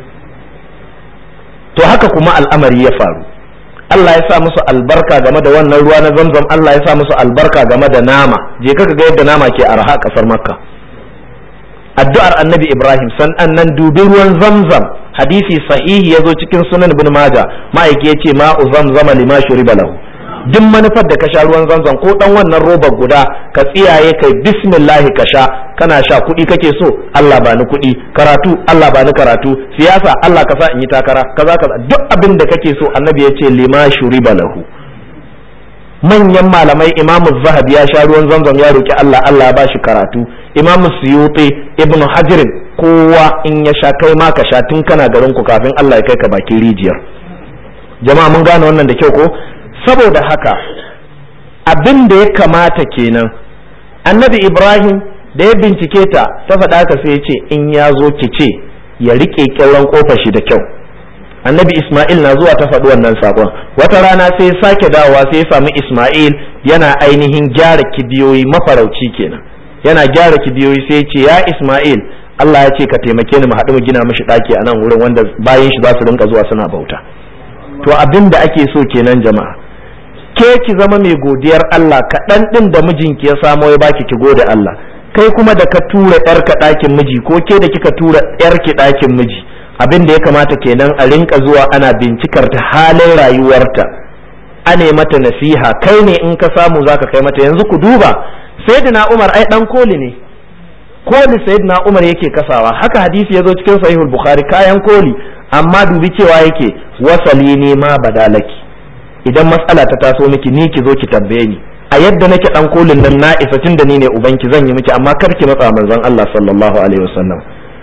To haka kuma al'amari ya faru, Allah ya sa musu albarka game da wannan ruwa na zamzam, Allah ya sa musu albarka game da nama. Je ka ga yadda nama ke arha a kasar Makka. Addu'ar annabi Ibrahim, sannan nan dubi ruwan zamzam, hadisi sahihi ya zo cikin sunan ibn Majah, ma'aiki ya ce ma'u zamzama lima shuriba lahu. Duk manufar da ka sha ruwan zamzam ko dan wannan robar guda ka tsiyaye kai bismillah ka sha, kana sha kuɗi kake so, Allah ba ni kuɗi, karatu Allah ba ni karatu, siyasa Allah ka sa in yi takara, kaza kaza, duk abin da kake so annabi ya ce lima shuriba lahu. Manyan malamai Imam Zahabi ya sha ruwan zamzam ya roki Allah, Allah ya bashi karatu. Imam Suyuti, Ibn Hajar, kowa in ya sha kai ma ka sha tun kana garin ku kafin Allah ya kai ka bakin rijiyar. Jama'a mun gane wannan da kyau ko? Saboda haka abin da ya kamata kenan, annabi Ibrahim da ya bincike ta faɗa ka sai ya ce in ya zo ki ce ya riƙe ƙyauren ƙofar shi da kyau. Annabi Isma'il na zuwa ta faɗi wannan saƙon. Wata rana sai ya sake dawowa sai ya sami Isma'il yana ainihin gyara kibiyoyi, mafarauci kenan, yana gyara kibiyoyi. sai ya ce ya Isma'il, Allah ya ce ka taimake ni mu haɗu mu gina mishi ɗaki a nan wurin wanda bayan shi za su rinka zuwa suna bauta. To abin da ake so kenan jama'a, ke ki zama mai godiyar Allah, kaɗan ɗin da mijinki ya samo ya baki ki gode Allah. Kai kuma da ka tura ƴarka ɗakin miji ko ke da kika tura ƴarki ɗakin miji, abin da ya kamata kenan a rinka zuwa ana bincikar ta halin rayuwarta, ane mata nasiha. Kai ne in ka samu zaka kai mata. Yanzu ku duba Sayyidina Umar, ai dan koli ne, koli Sayyidina Umar yake kasawa, haka hadisi yazo cikin Sahihul Bukhari, kayan koli, amma dubi cewa yake wasali ne ma badalaki, idan matsala ta taso miki ni ki zo ki tambaye ni, a yadda nake dan kolin nan na isa tunda ni ne ubanki zan yi miki, amma kar ki matsa manzon Allah sallallahu alaihi wasallam.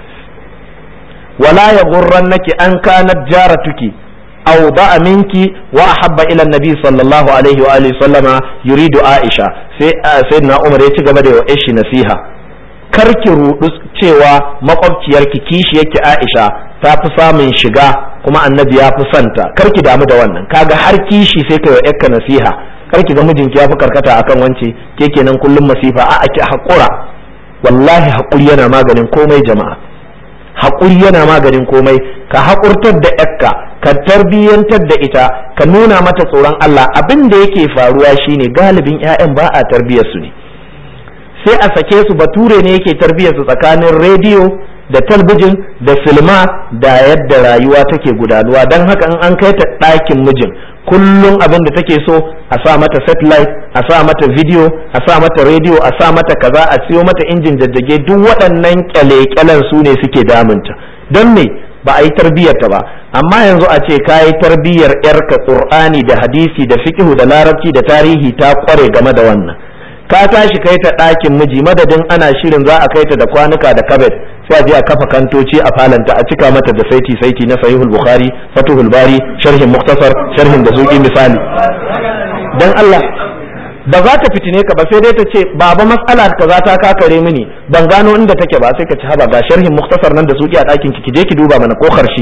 wala yaghurrannaki an kanat jaratuki aw da'a minki wa ahabba ila nabi sallallahu alaihi wa alihi sallama yuridu Aisha. Sai sayyidina Umar ya ci gaba da yawa shi nasiha, kar ki rudu cewa makwabciyarki kishiyarki Aisha ta fi samun shiga kuma annabi ya fi santa, kar ki damu da wannan. Kaga har kishi sai ka yi yakka nasiha, kar ki ga mijinki ya fi karkata akan wance, ke kenan kullum masifa. A'a ki hakura, wallahi hakuri yana maganin komai jama'a, hakuri yana maganin komai. Ka hakurtar da yakka, ka tarbiyyantar da ita, ka nuna mata tsoron Allah. Abin da yake faruwa shine galibin ƴaƴan ba a tarbiyyar su ne, sai a sake su. Bature ne yake tarbiyyar su tsakanin rediyo da talbijin da silma da yadda rayuwa take gudanuwa. Don haka in an kai ta ɗakin mijin, kullum abin da take so a sa mata satellite, a sa mata video, a sa mata rediyo, a sa mata kaza, a siyo mata injin jajjage. Duk waɗannan kyale-kyalen su ne suke damunta. Don me ba a yi tarbiyyar ta ba? Amma yanzu a ce ka yi tarbiyyar yarka Qur'ani da hadisi da fiqhu da larabci da tarihi, ta kware game da wannan. Ka tashi kai ta ɗakin miji, madadin ana shirin za a kai ta da kwanuka da kabet, sai a je a kafa kantoci a falanta, a cika mata da saiti na Sahihul Bukhari, Fathul Bari, sharhin Muktasar, sharhin da zuki misali. Dan Allah, ba za ta fitine ka ba, sai dai ta ce baba mas'ala kaza ta kakare mini, ban gano inda take ba. sai ka ci haba, ga sharhin Muktasar nan da zuki a ɗakin ki je ki duba mana ko karshi.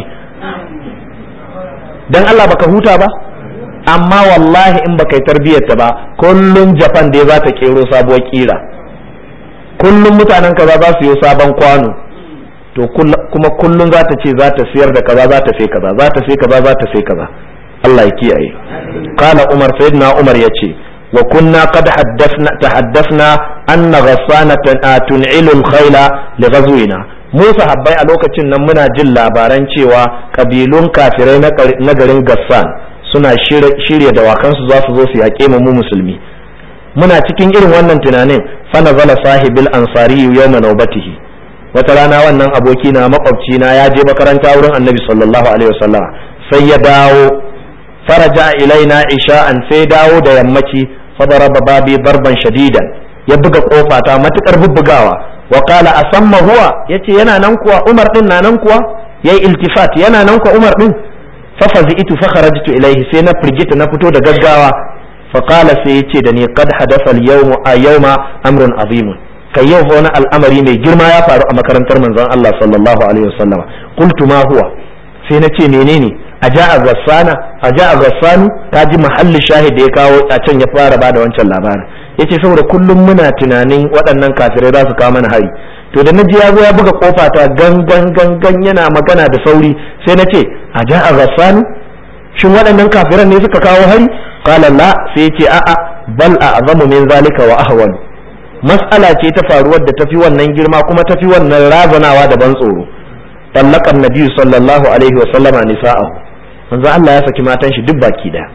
Dan Allah baka huta ba? Amma wallahi in baka yi tarbiyyar ta ba, kullun Japan dai za ta kero sabuwar kira, kullun mutanen kaza za su yi sabon kwano, to kuma kullun za ta ce za ta siyar da kaza, za ta sai kaza, za ta sai kaza, za ta sai kaza. Allah ya kiyaye. Kana Umar, sayyidina Umar yace wa kunna qad tahaddathna anna ghassanatan tun'ilu al-khayla li ghazwina. mu sahabbai a lokacin nan muna jin labaran cewa kabilun kafirai na garin Gassan suna shirya dawakansu za su zo su yaƙe mu musulmi. Muna cikin irin wannan tunanin fa nazala sahibil ansari yawma nawbatihi. Wata rana wannan aboki na makwabci na ya je makaranta wurin Annabi sallallahu alaihi wasallam sai ya dawo faraja ilaina isha'an sai dawo da yammaci fa daraba babi darban shadidan ya buga kofa ta matukar bubbugawa wa qala asamma huwa yace yana nan kuwa Umar din na nan kuwa yayi iltifat yana nan kuwa Umar din fa fazi'tu fa kharajtu ilayhi sai na firgita na fito da gaggawa fa qala sai yace da ni qad hadatha al-yawma amrun azim kai yau wani al'amari mai girma ya faru a makarantar manzon Allah sallallahu alaihi wasallam qultu ma huwa sai na ce menene aja'a ghassanu ta ji mahallin shahid da ya kawo a can ya fara bada wancan labarin yace saboda kullum muna tunanin waɗannan kafirai za su kawo mana hari to da naji ya zo ya buga kofa ta gangan yana magana da sauri sai na ce aja'a ghassanu shin waɗannan kafiran ne suka kawo hari qala la sai yace a'a bal a'zamu min zalika wa ahwal mas'ala ce ta faruwar da tafi wannan girma kuma tafi wannan razanawa da ban tsoro طلق النبي صلى الله عليه وسلم نساءه manzo Allah ya saki matan shi duk baki daya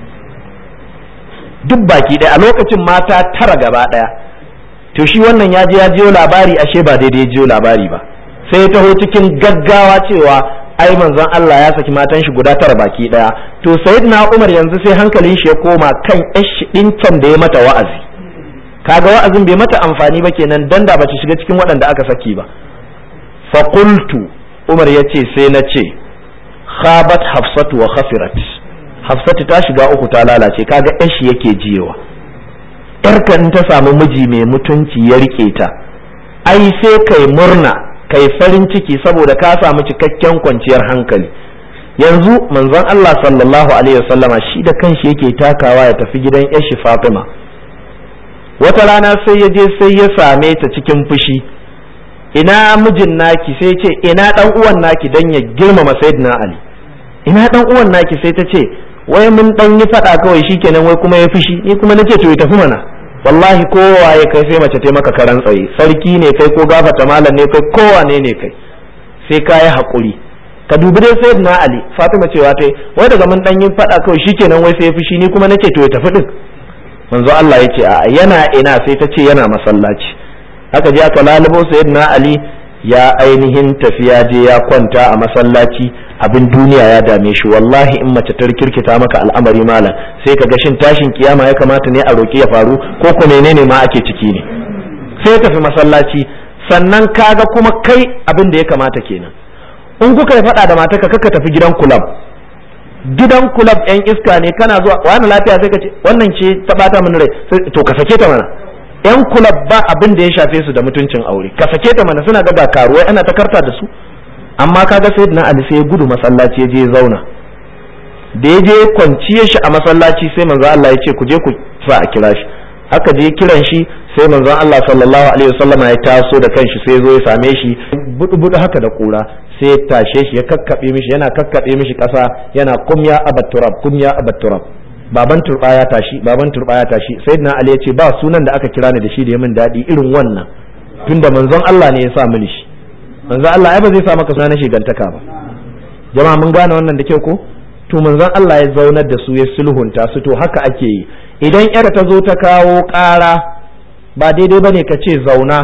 a lokacin mata tara gaba daya to shi wannan ya jiyo labari ashe ba daidai jiyo labari ba sai ya taho cikin gaggawa cewa ai manzon Allah ya saki matan shi guda tara baki daya to sayyidina Umar yanzu sai hankalin shi ya koma kan yashi din can da ya mata wa'azi kaga wa'azin bai mata amfani ba kenan dan da bace shiga cikin waɗanda aka saki ba fa qultu Umar ya ce sai na ce khabat hafsatu wa khafirat hafsatu ta shiga uku ta lalace kaga yan shi yake jiyewa yarka in ta samu miji mai mutunci ya rike ta ai sai kai murna kai farin ciki saboda ka samu cikakken kwanciyar hankali yanzu manzon Allah sallallahu alaihi wasallama shi da kanshi yake takawa ya tafi gidan yashi Fatima wata rana sai ya je sai ya same ta cikin fushi ina mijin naki sai ce ina dan uwan naki dan ya girmama sayyidina Ali ina dan uwan naki sai ta ce wai mun dan yi fada kawai shikenan wai kuma ya fushi ni kuma nace to ya tafi mana wallahi kowa ya kai sai mace ta maka karan tsaye sarki ne kai ko gafata malam ne kai kowa ne kai sai ka yi hakuri ka dubi dai sayyidina Ali Fatima cewa tai wai daga mun dan yi fada kawai shikenan wai sai ya fushi ni kuma nace to ya tafi din manzo Allah yace a yana ina sai ta ce yana masallaci haka je aka lalubo sayyidina Ali ya ainihin tafiya je ya kwanta a masallaci abin duniya ya dame shi wallahi in mace ta kirkita maka al'amari malam sai ka ga shin tashin kiyama ya kamata ne a roki ya faru ko ko menene ma ake ciki ne sai ya tafi masallaci sannan kaga kuma kai abin da ya kamata kenan in kuka yi faɗa da matarka kaka tafi gidan kulab yan iska ne kana zuwa wani lafiya sai ka ce wannan ce ta bata min rai to ka sake ta mana yan kulab ba abin da ya shafe su da mutuncin aure ka sake ta mana suna ga karuwai ana ta karta da su amma kaga sayyidina Ali sai ya gudu masallaci ya je zauna da ya je kwanciye shi a masallaci sai manzo Allah ya ce ku je ku sa a kira shi haka je kiran shi sai manzo Allah sallallahu alaihi wasallama ya taso da kanshi sai ya zo ya same shi budu haka da kura sai ya tashe shi ya kakkabe mishi yana kakkabe mishi kasa yana kum ya abat-turab baban turba ya tashi sayyidina Ali ya ce ba sunan da aka kira ni da shi da ya min dadi irin wannan tunda manzon Allah ne ya sa mini shi manzon Allah ai ba zai sa maka suna na shigantaka ba jama'a mun gane wannan da kyau ko to manzon Allah ya zaunar da su ya sulhunta su to haka ake yi idan yar ta zo ta kawo ƙara ba daidai bane ka ce zauna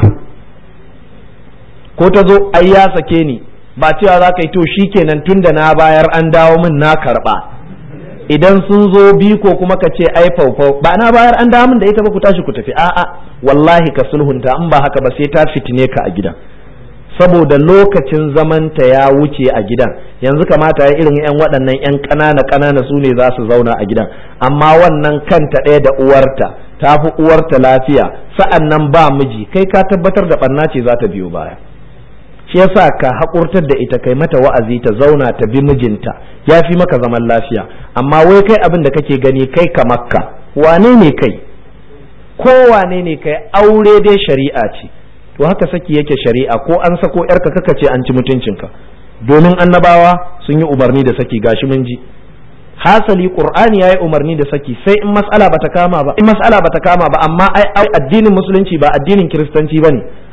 ko ta zo ai ya sake ni ba cewa za ka yi to shikenan tunda na bayar an dawo min na karba idan sun zo bi ko kuma ka ce ai faufau ba na bayar an dawo min da ita ba ku tashi ku tafi a'a wallahi ka sulhunta in ba haka ba sai ta fitine ka a gidan saboda lokacin zamanta ya wuce a gidan yanzu kamata ya irin yan waɗannan yan ƙanana su ne za su zauna a gidan amma wannan kanta ɗaya da uwarta ta fi uwarta lafiya sa'an nan ba miji kai ka tabbatar da ɓarna ce za ta biyo baya shi yasa ka haƙurtar da ita kai mata wa'azi ta zauna ta bi mijinta ya fi maka zaman lafiya amma wai kai abin da kake gani kai ka makka wane ne kai ko wane ne kai aure dai shari'a ce to haka saki yake shari'a ko an sako yarka kaka ce an ci mutuncinka domin annabawa sun yi umarni da saki gashi mun ji hasali qur'ani yayi umarni da saki sai in mas'ala bata kama ba amma ai addinin musulunci ba addinin kiristanci bane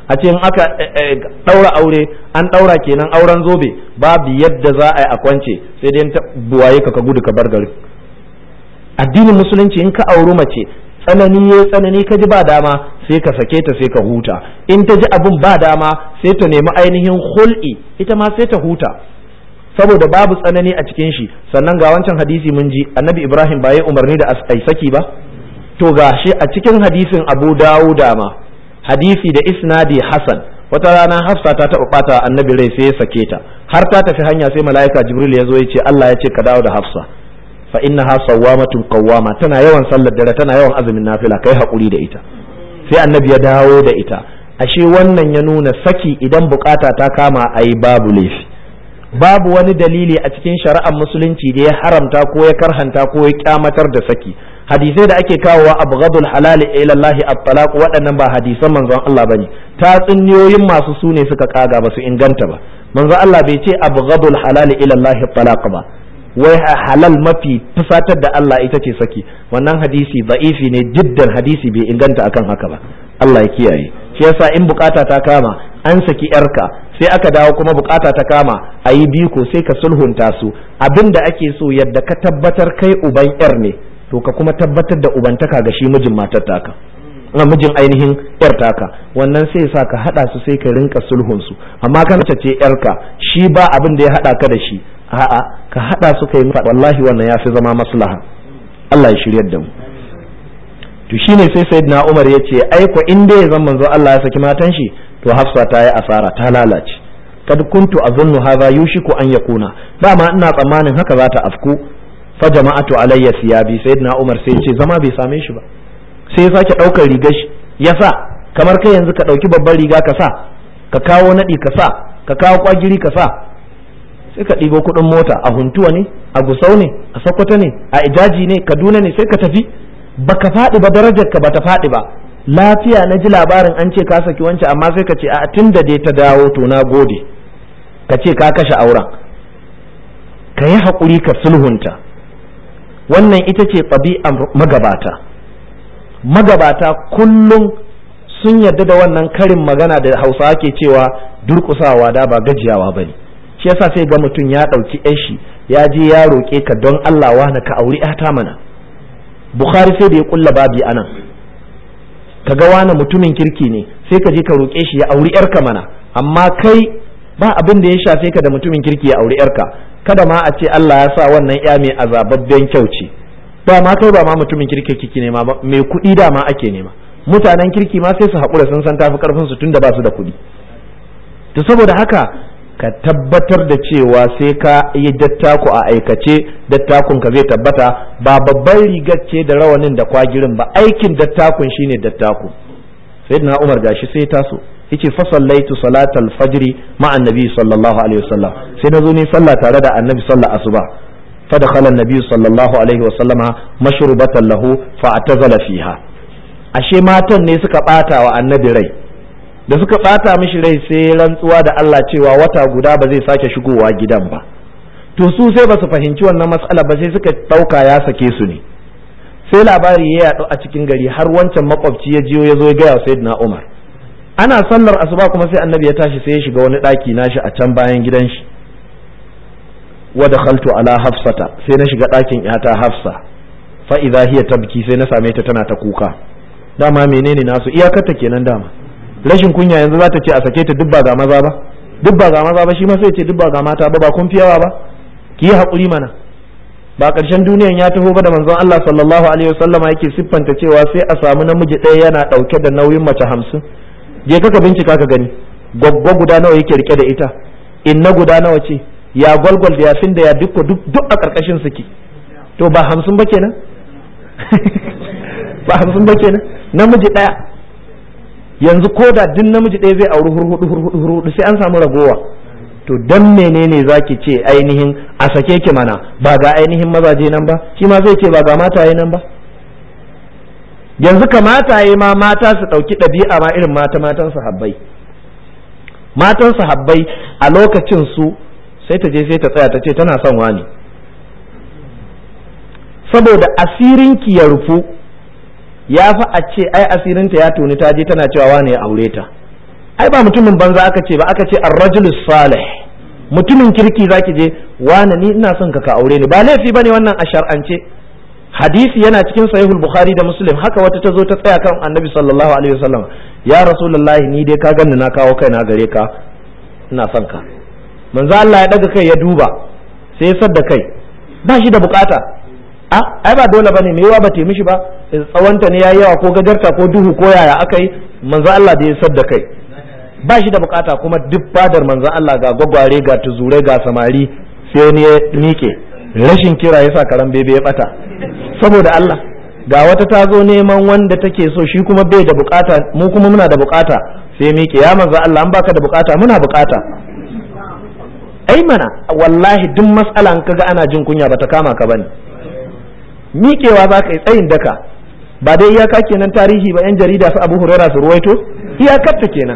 a ce in aka daura aure an daura kenan auren zobe, babu yadda za a yi a kwance sai dai ta buwaye ka gudu ka bar gari. Addinin musulunci in ka auri mace tsanani ka ji ba dama sai ka sake ta sai ka huta, in ta ji abin ba dama sai ta nemi ainihin hul'i ita ma sai ta huta, saboda babu tsanani a cikin shi. Sannan ga wancan hadisi mun ji annabi Ibrahim ba ya umarni da ai saki ba, to ga shi a cikin hadisin Abu Dawuda ma hadisi da isnadi Hasan, wata rana Hafsa ta taɓa ɓata annabi rai sai ya sake ta, har ta tafi hanya sai mala'ika Jibril ya zo ya ce Allah ya ce ka dawo da Hafsa, fa innaha sawwamatun qawwama, tana yawan sallar dare tana yawan azumin nafila, kai hakuri da ita. Sai annabi ya dawo da ita. Ashe wannan ya nuna saki idan bukata ta kama ayi babu laifi, babu wani dalili a cikin shari'ar musulunci da ya haramta ko ya karhanta ko ya kyamatar da saki. Hadisai da ake kawowa abghadul halali ila Allah at-talaq, waɗannan ba hadisan manzon Allah bane, tatsuniyoyin masu su ne suka kaga ba su inganta ba. Manzon Allah bai ce abghadul halali ila Allah at-talaq ba, wai halal mafi fusatar da Allah ita ce saki. Wannan hadisi da'ifi ne jiddan, hadisi bai inganta akan haka ba, Allah ya kiyaye. Shi yasa in bukata ta kama an saki yarka sai aka dawo kuma bukata ta kama a yi biko sai ka sulhunta su. Abin da ake so yadda ka tabbatar kai uban yar ne, to ka kuma tabbatar da ubantaka ga shi mijin matar taka, mijin ainihin yar taka. Wannan sai sa ka hada su sai ka rinka sulhun su. Amma kana ce yarka shi ba abin da ya hada ka da shi, a'a ka hada su kai, wallahi wannan ya fi zama maslaha. Allah ya shiryar da mu. To shine sai sayyidina Umar ya ce ai ko in dai zan manzo Allah ya saki matan shi, to Hafsa ta yi asara, ta lalace. kad kuntu azunnu hadha yushiku an yakuna, dama ina tsammanin haka za ta afku. Fa jama'atu alayya siyabi, sayyidina Umar sai ce zama bai same shi ba, sai ya sake daukar rigar shi ya sa, kamar kai yanzu ka dauki babban riga ka sa, ka kawo nadi ka sa, ka kawo kwagiri ka sa, sai ka ɗibo kuɗin mota a Huntuwa ne, a Gusau ne, a Sokoto ne, a Ijaji ne, Kaduna ne, sai ka tafi. Baka faɗi ba, darajar ka bata faɗi ba. Lafiya na ji labarin an ce ka saki wancan, amma sai ka ce a tun da dai ta dawo to na gode, ka ce ka kashe auren, ka yi haƙuri ka sulhunta. Wannan ita ce ɗabi'ar magabata. Magabata kullum sun yarda da wannan karin magana da Hausawa ke cewa durƙusawa da ba gajiyawa ba ne. Shi yasa sai ga mutum ya ɗauki shi ya je ya roƙe ka don Allah wani ka auri ƴata mana. Bukhari sai da ya kulla babi anan, kaga wani mutumin kirki ne sai ka je ka roƙe shi ya auri ƴarka mana, amma kai ba abin da ya shafe ka da mutumin kirki ya auri ƴarka. Kada ma a ce Allah ya sa wannan ƴa mai azababben kyau ce, ba ma kai ba ma mutumin kirki nema ba, mai kuɗi dama ake nema. Mutanen kirki ma sai su haƙura, sun san tafi ƙarfin su tunda ba su da kuɗi. To saboda haka ka tabbatar da cewa sai ka yi dattako a aikace, dattakun ka zai tabbata. Ba babban rigar ce da rawanin da kwagirin ba, aikin dattakun shine dattako. Sayyidina Umar gashi sai taso yace fa sallaitu salatal fajri ma annabi sallallahu alaihi wasallam, sai nazo ne sallah tare da annabi sallallahu asuba. Fa dakhala annabi sallallahu alaihi wasallama mashrubatan lahu fa atazala fiha. Ashe matan ne suka bata wa annabi rai, da suka bata mishi rai sai rantsuwa da Allah cewa wata guda ba zai sake shigowa gidan ba. To su sai ba su fahimci wannan matsala ba, sai suka dauka ya sake su ne. Sai labari ya yaɗu a cikin gari, har wancan makwabci ya jiyo ya zo ya gaya wa sayyidina Umar. Ana sallar asuba kuma sai annabi ya tashi sai ya shiga wani daki nashi a can bayan gidan shi. Wa dakhaltu ala Hafsata, sai na shiga dakin yata Hafsa. Fa idha hiya tabki, sai na same ta tana ta kuka. Dama menene nasu iyakarta kenan dama. Rashin kunya yanzu za ta ce a sake ta, duk ba ga maza ba, duk ba ga maza ba, shi ma sai ce duk ba ga mata ba, ba kun fi yawa ba, ki yi haƙuri mana. Ba ƙarshen duniyan ya taho ba da manzon Allah sallallahu alaihi wasallama yake siffanta cewa sai a samu namiji ɗaya yana ɗauke da nauyin mace 50. Je ka bincika ka gani, gwaggwa guda nawa yake rike da ita, inna guda nawa ce, ya gwalgwal da yafin da ya duk a ƙarƙashin suke. To ba 50 ba kenan? Ba 50 ba kenan? Namiji ɗaya. Yanzu ko da duk namiji ɗaya zai auri hurhudu sai an samu ragowa. To dan menene zaki ce ainihin a sake ki mana, ba ga ainihin mazaje nan ba, shi ma zai ce ba ga mataye nan ba. Yanzu kamataye ma mata su ɗauki ɗabi'a ma irin matan sahabbai. Matan sahabbai a lokacin su sai ta je sai ta tsaya ta ce tana son wani, saboda asirinki ya rufu. Ya fi a ce ai asirinta ya toni ta je tana cewa wane ya aure ta. ai ba mutumin banza aka ce ba, aka ce ar-rajulus salih, mutumin kirki zaki je wani ni ina son ka aure ni, ba laifi bane wannan a shar'ance. Hadisi yana cikin sahihul bukhari da muslim, haka wata ta zo ta tsaya kan annabi sallallahu alaihi wasallam, ya rasulullahi ni dai ka ganni na kawo kaina gare ka, ina son ka. Manzo Allah ya daga kai ya duba, sai ya sadda kai, ba shi da bukata. Ai ba dole bane, me yawa ba te mishi ba, tsawonta ne yayi yawa ko gajarta ko duhu ko yaya aka yi. Manzo Allah da ya sadda kai, ba shi da bukata. Kuma duk fadar manzo Allah ga gwagware ga tuzurai ga samari, sai ne ya mike, rashin kira yasa karan bebe ya bata. Saboda Allah, ga wata ta zo neman wanda take so, shi kuma bai da bukata, mu kuma muna da bukata, sai mike, ya manzo Allah an baka da bukata muna bukata. Ai mana wallahi duk mas'ala an kaga ana jin kunya bata kama ka bane, miƙewa za ka yi tsayin daka. Ba dai iyaka kenan tarihi ba, yan jarida su Abu Hurairah su ruwaito, iyakarta kenan.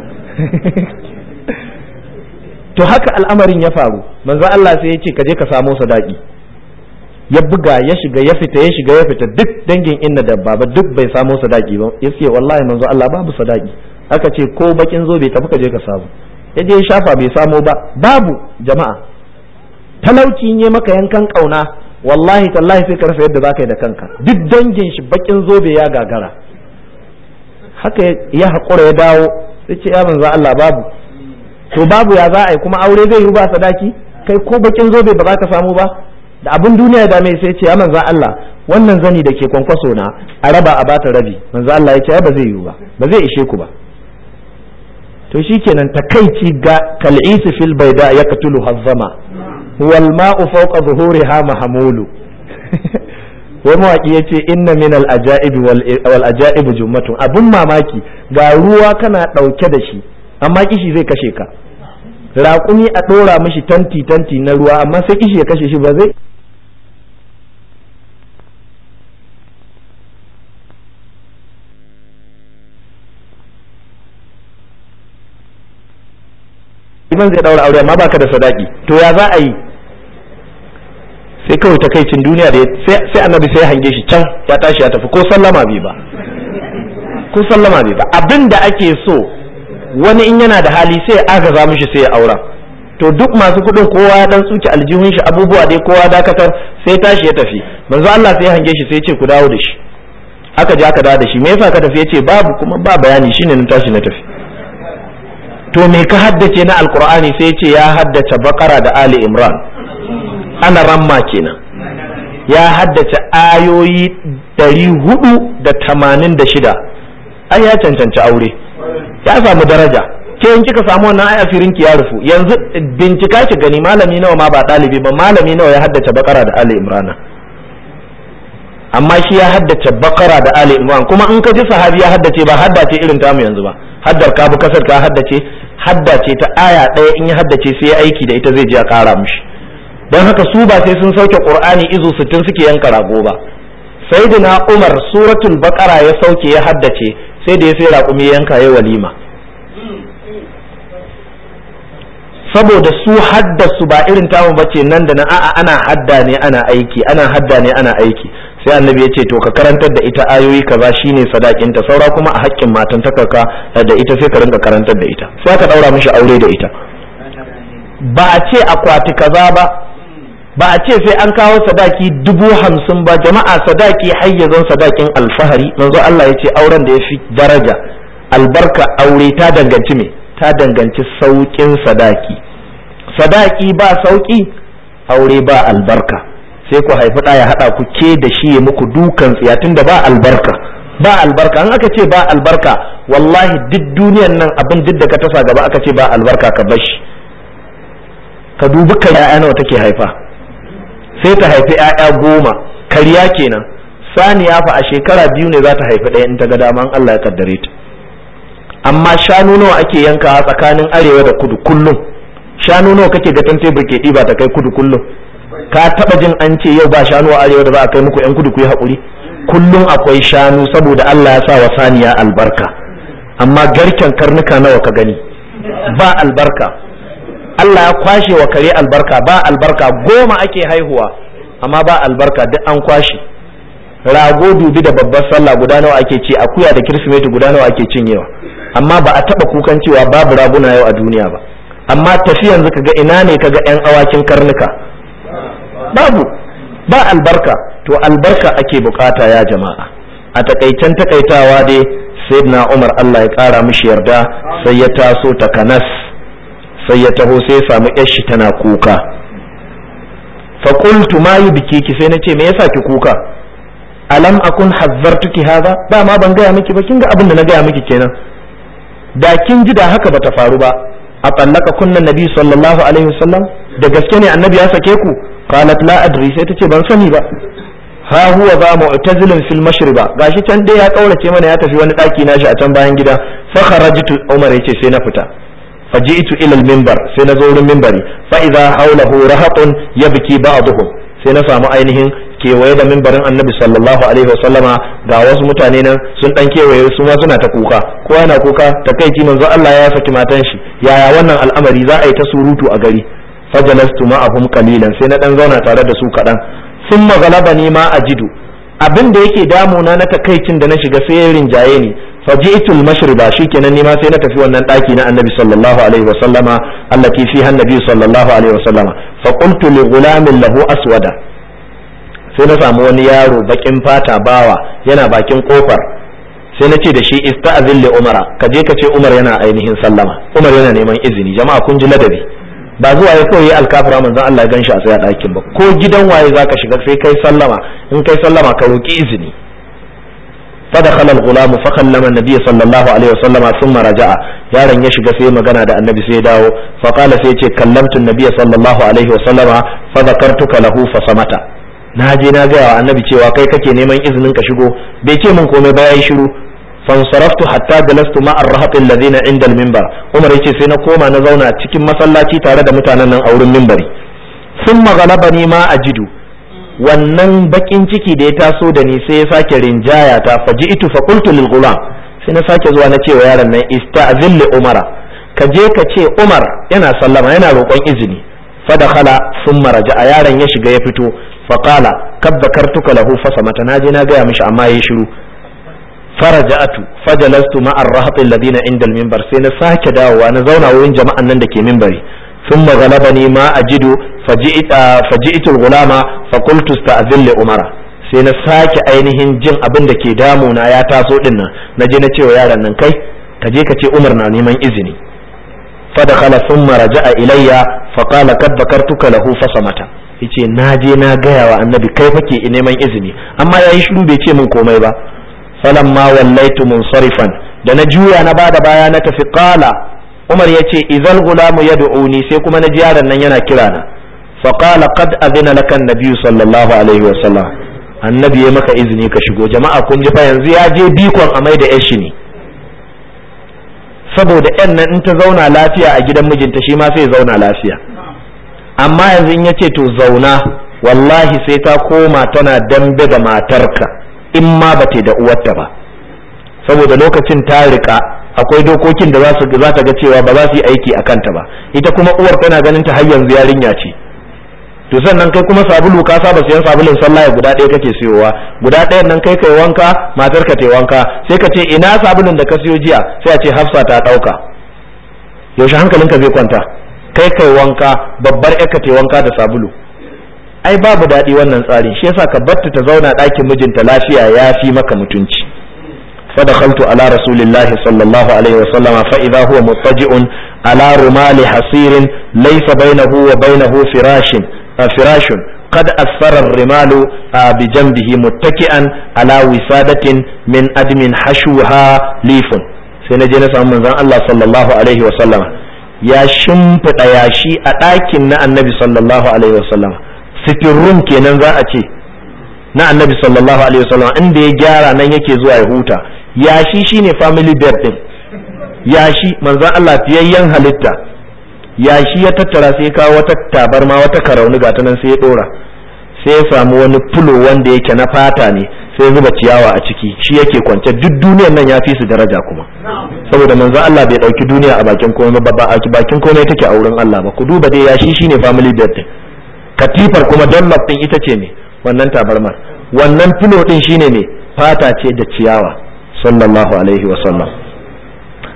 To haka al'amarin ya faru. Manzo Allah sai ya ce ka je ka samo sadaki. Ya buga ya shiga ya fita ya shiga ya fita, duk dangin inna da baba duk bai samo sadaki ba. Yace wallahi manzo Allah babu sadaki. Aka ce ko bakin zo bai tafi ka je ka samu. Ya je ya shafa bai samo ba, babu. Jama'a, talauci ne maka yankan kauna, wallahi tallahi sai ka rasa yadda zaka yi da kanka. Duk dangin shi bakin zobe ya gagara. Haka ya haƙura ya dawo, sai ce ya manzo Allah babu. To babu ya za a yi, kuma aure zai yi ba sadaki? Kai ko bakin zobe ba za ka samu ba? Da abin duniya da mai sai ce ya manzo Allah wannan zani da ke kwankwaso na a raba a bata rabi. Manzo Allah ya ce ba zai yi ba zai ishe ku ba. To shikenan takaici ga kal'isi fil bayda yaqtulu hazzama wal ma'u fawqa zuhuriha mahmulu. Wai mawaki yace inna min al ajaibi wal ajaibu jummatun, abun mamaki ga ruwa kana dauke da shi amma kishi zai kashe ka. Raƙumi a ɗora mishi tanti na ruwa amma sai kishi ya kashe shi ba zai. Iman zai ɗaura aure amma baka da sadaki, to ya za a yi? Sai kawai takaicin duniya da sai annabi sai hange shi can ya tashi ya tafi, ko sallama bai ba. Abin da ake so wani in yana da hali sai ya agaza mishi sai ya aura. To duk masu kuɗin kowa ya dan tsuki aljihun shi, abubuwa dai kowa dakatar, sai tashi ya tafi. Manzo Allah sai ya hange shi sai ya ce ku dawo da shi. Aka je aka dawo da shi, me yasa ka tafi? Ya ce babu, kuma ba bayani, shine na tashi na tafi. To me ka haddace na alqur'ani? Sai ya ce ya haddace Baqara da Ali Imran. Ana ramma kenan. Ya haddace ayoyi 486. Ai ya cancanci aure, ya samu daraja. Ke in kika samu wannan ai asirin ki ya rufu. Yanzu bincika ki gani malami nawa ma ba dalibi ba, malami nawa ya haddace Baqara da Ali Imran. Amma shi ya haddace Baqara da Ali Imran, kuma in ka ji sahabi ya haddace ba haddace irin tamu yanzu ba. Haddar ka bu kasar ka haddace ta aya ɗaya, in ya haddace sai ya aiki da ita zai je a ƙara mishi. Don haka su ba sai sun sauke Qur'ani izu 60 suke yanka rago ba. Sayyidina Umar suratul Baqara ya sauke ya haddace, sai da ya sai raƙumi yanka ya walima. Saboda su haddasu ba irin tamu bace nan da nan, a'a ana hadda ne ana aiki, sai annabi ya ce to ka karantar da ita ayoyi kaza shine sadakinta, saura kuma a haƙƙin matan takarka da ita sai ka rinka karantar da ita, sai ka daura mishi aure da ita. Ba a ce akwati kaza ba a ce sai an kawo sadaki 50,000 ba. Jama'a, sadaki hayyazan sadakin alfahari. Manzo Allah ya ce auren da ya fi daraja albarka aure ta danganci me? Ta danganci sauƙin sadaki. Sadaki ba sauƙi, aure ba albarka. Sai ku haifi ɗaya haɗa ku ke da shi ya muku dukan tsiya, tunda ba albarka. An aka ce ba albarka, wallahi duk duniyan nan abin duk da ka tasa gaba aka ce ba albarka ka bashi. Ka dubi ka ya'ya nawa take haifa, sai ta haifi 'ya'ya 10, kariya kenan. Saniya fa a shekara 2 ne za ta haifi ɗaya in ta ga dama, Allah ya kaddare ta. Amma shanu nawa ake yankawa tsakanin arewa da kudu kullum? Shanu nawa kake ga tan tebur ke ɗiba ta kai kudu kullum? Ka taba jin an ce yau ba shanu a arewa da za a kai muku yan kudu ku yi haƙuri? Kullum akwai shanu, saboda Allah ya sa wa saniya albarka. Amma garken karnuka nawa ka gani? Ba albarka. Allah ya kwashe wa kare albarka, ba albarka. 10 ake haihuwa amma ba albarka, duk an kwashe. Rago dubi da babbar sallah guda nawa ake ci, akuya da kirsimeti guda nawa ake cinyewa, amma ba a taba kukan cewa babu raguna yau a duniya ba. Amma tafi yanzu kaga ina ne kaga yan awakin karnuka, babu, ba albarka. To albarka ake bukata ya jama'a. A takaicen takaitawa dai sayyidina Umar Allah ya kara mishi yarda sai ya taso takanas, sai ya taho sai ya samu yashi tana kuka. Fa qultu ma yubkiki, sai nace me yasa ki kuka? Alam akun hazzartuki hadha, ba ma ban gaya miki ba, kin ga abin da na gaya miki kenan. Da kin ji da haka bata faru ba. A tsallaka kunnan nabi sallallahu alaihi wasallam, da gaske ne annabi ya sake ku? Qalat la adri, sai tace ban sani ba. Ha huwa za mu'tazilun fil mashriba, gashi can dai ya kaurace mana ya tafi wani daki nashi a can bayan gida. Fa kharajtu, Umar yace sai na fita. Faji'tu ila al-minbar, sai na zo wurin minbari. Fa idha hawlahu rahatun yabki ba'dhum, sai na samu ainihin kewaye da minbarin annabi sallallahu alaihi wasallama ga wasu mutane nan sun dan kewaye su ma suna ta kuka, kowa yana kuka takaici manzo Allah ya saki matan shi, yaya wannan al'amari za a yi ta surutu a gari. Fajalastu ma'ahum qalilan, sai na dan zauna tare da su kadan. Summa ghalabani ma ajidu, abin da yake damuna na takaicin da na shiga sai ya rinjaye ni. Faji'tu al-mashriba, shikenan ni ma sai na tafi wannan daki na annabi sallallahu alaihi wasallama allati fiha annabi sallallahu alaihi wasallama. Fa qultu li ghulamin lahu aswada, sai na samu wani yaro bakin fata bawa yana bakin kofar, sai na ce da shi ista'zin li umara, ka je ka ce Umar yana ainihin sallama, Umar yana neman izini. Jama'a kun ji ladabi, ba zuwa ya koyi alkafira manzon Allah ya ganshi a tsaya ɗakin ba, ko gidan waye zaka shiga sai kai sallama, in kai sallama ka roki izini. فدخل الغلام فكلم النبي صلى الله عليه وسلم ثم رجع, yaron ya shiga sai magana da annabi sai dawo. فقال sai ce kallamtu النبي صلى الله عليه وسلم فذكرتك له فصمت, na je na gaya wa annabi cewa kai kake neman izinin ka shigo, bai ce min komai ba, yayi shiru. fansaraftu hatta jalastu ma ar-rahat alladhina inda al-minbar, Umar yace sai na koma na zauna cikin masallaci tare da mutanen nan a wurin minbari. Thumma ghalabani ma ajidu, wannan bakin ciki da ya taso da ni sai ya sake rinjaya ta. Faji'tu fa qultu lil ghulam, sai na sake zuwa na cewa yaron nan ista'zin li Umara, ka je ka ce Umar yana sallama yana roƙon izini. Fadakhala thumma raja'a, yaron ya shiga ya fito. Faqala kad dhakartuka lahu fasamata, naje na gaya mishi amma yayi shiru. Faraja'atu fajalastu ma'a ar-rahat alladhina inda al-minbar, sai na sake dawowa na zauna wurin jama'an nan da ke minbari. thumma ghalabani ma ajidu faji'tu al-ghulama fa qultu ista'zin li umara, sai na sake ainihin jin abin da ke damuna ya taso din nan, naje na cewa yaron nan kai ka je ka ce Umar na neman izini. Fadakhala thumma raja'a ilayya fa qala kad dhakartuka lahu fasamata, yace na je na gaya wa annabi kai fake neman izini, amma yayi shiru bai ce min komai ba. Falamma wallaitu munsarifan, da na juya na bada baya na tafi, qala Umar yace idzal gulamu yad'uni, sai kuma na ji yaron nan yana kira na. Fa qala qad adina laka an-nabiy sallallahu alaihi wa sallam, annabi ya maka izini ka shigo. Jama'a kun ji fa yanzu ya je bikon amai da yashi ne, saboda yan nan in ta zauna lafiya a gidan mijinta shi ma sai ya zauna lafiya. Amma yanzu in yace to zauna, wallahi sai ta koma tana dambe da matarka in ma ba ta da uwarta ba, saboda lokacin ta rika akwai dokokin da za ta ga cewa ba za su yi aiki a kanta ba, ita kuma uwar tana ganin ta har yanzu yarinya ce. To sannan kai kuma sabulu ka saba siyan sabulun sallah guda ɗaya kake siyowa, guda ɗayan nan kai kai wanka matar ka tai wanka, sai ka ce ina sabulun da ka siyo jiya, sai a ce Hafsa ta ɗauka. Yaushe hankalinka zai kwanta? Kai kai wanka babbar ƴarka tai wanka da sabulu, ai babu daɗi wannan tsari. Shi yasa ka batta ta zauna ɗakin mijinta lafiya ya fi maka mutunci. فدخلت على رسول الله صلى الله عليه وسلم فإذا هو مضطجع على رمال حصير ليس بينه وبينه فراش قد أثر الرمال بجنبه متكئا على وسادة من أدم حشوها ليف. سنجي نسأل من الله صلى الله عليه وسلم يا شمفت ياشي أتاكن النبي صلى الله عليه وسلم سكرون kenan za a ce na annabi sallallahu alaihi wasallam, inda ya gyara nan yake zuwa ya huta. Yashi shine family bed din, yashi manzon Allah fiyayyen halitta, yashi ya tattara sai kawo wata tabarma wata karauni ga ta nan sai ya dora, sai ya samu wani fulo wanda yake na fata ne, sai zuba ciyawa a ciki, shi yake kwance. Duk duniyar nan ya fi su daraja kuma, saboda manzon Allah bai dauki duniya a bakin komai ba, a bakin komai take a wurin Allah ba. Ku duba dai yashi shine family bed din, katifar kuma dollop din ita ce ne wannan tabarmar, wannan fulo din shine ne fata ce da ciyawa sallallahu alaihi wasallam.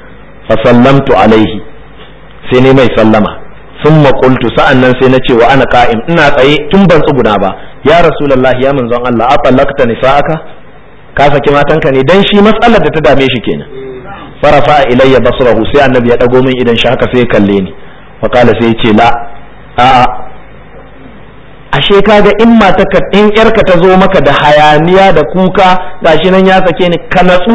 fa sallamtu alaihi sai ne mai sallama thumma qultu sa'annan sai nace wa ana qa'im ina tsaye tun ban tsuguna ba ya rasulullahi ya manzon Allah afallakta nisa'aka ka saki matanka ne dan shi matsalar da ta dame shi kenan farafa ilayya basrahu sai annabi ya dago min idan shi haka sai kalle ni wa kala sai yace la a'a ashe kaga in mataka in yarka ta zo maka da hayaniya da kuka gashi nan ya sake ni ka natsu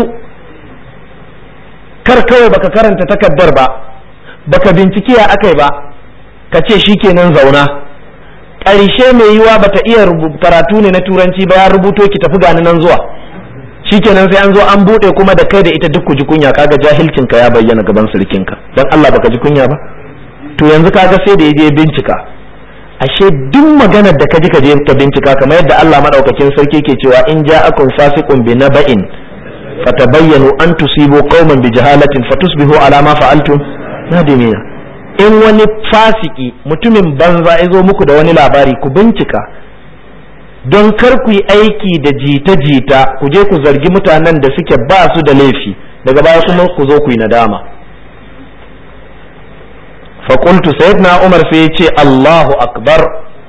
kar kawai baka karanta takaddar ba baka bincike ya akai ba ka ce shikenan zauna ƙarshe mai yiwa bata iya karatu ne na turanci ba ya rubuto ki tafi gani nan zuwa shikenan sai an zo an bude kuma da kai da ita duk ku ji kunya kaga jahilcin ka ya bayyana gaban sirkin ka dan Allah baka ji kunya ba to yanzu kaga sai da yaje bincika ashe duk maganar da ka ji ka je ka bincika kamar yadda Allah madaukakin sarki ke cewa in ja'akum fasiqun bi naba'in fatabayyanu an tusibu qauman bi jahalatin fatusbihu ala ma fa'altum nadimina in wani fasiki mutumin banza ya zo muku da wani labari ku bincika don kar ku yi aiki da jita-jita ku je ku zargi mutanen da suke ba su da laifi daga baya kuma ku zo ku yi nadama faƙultu sayyidina umar sai ya ce Allahu akbar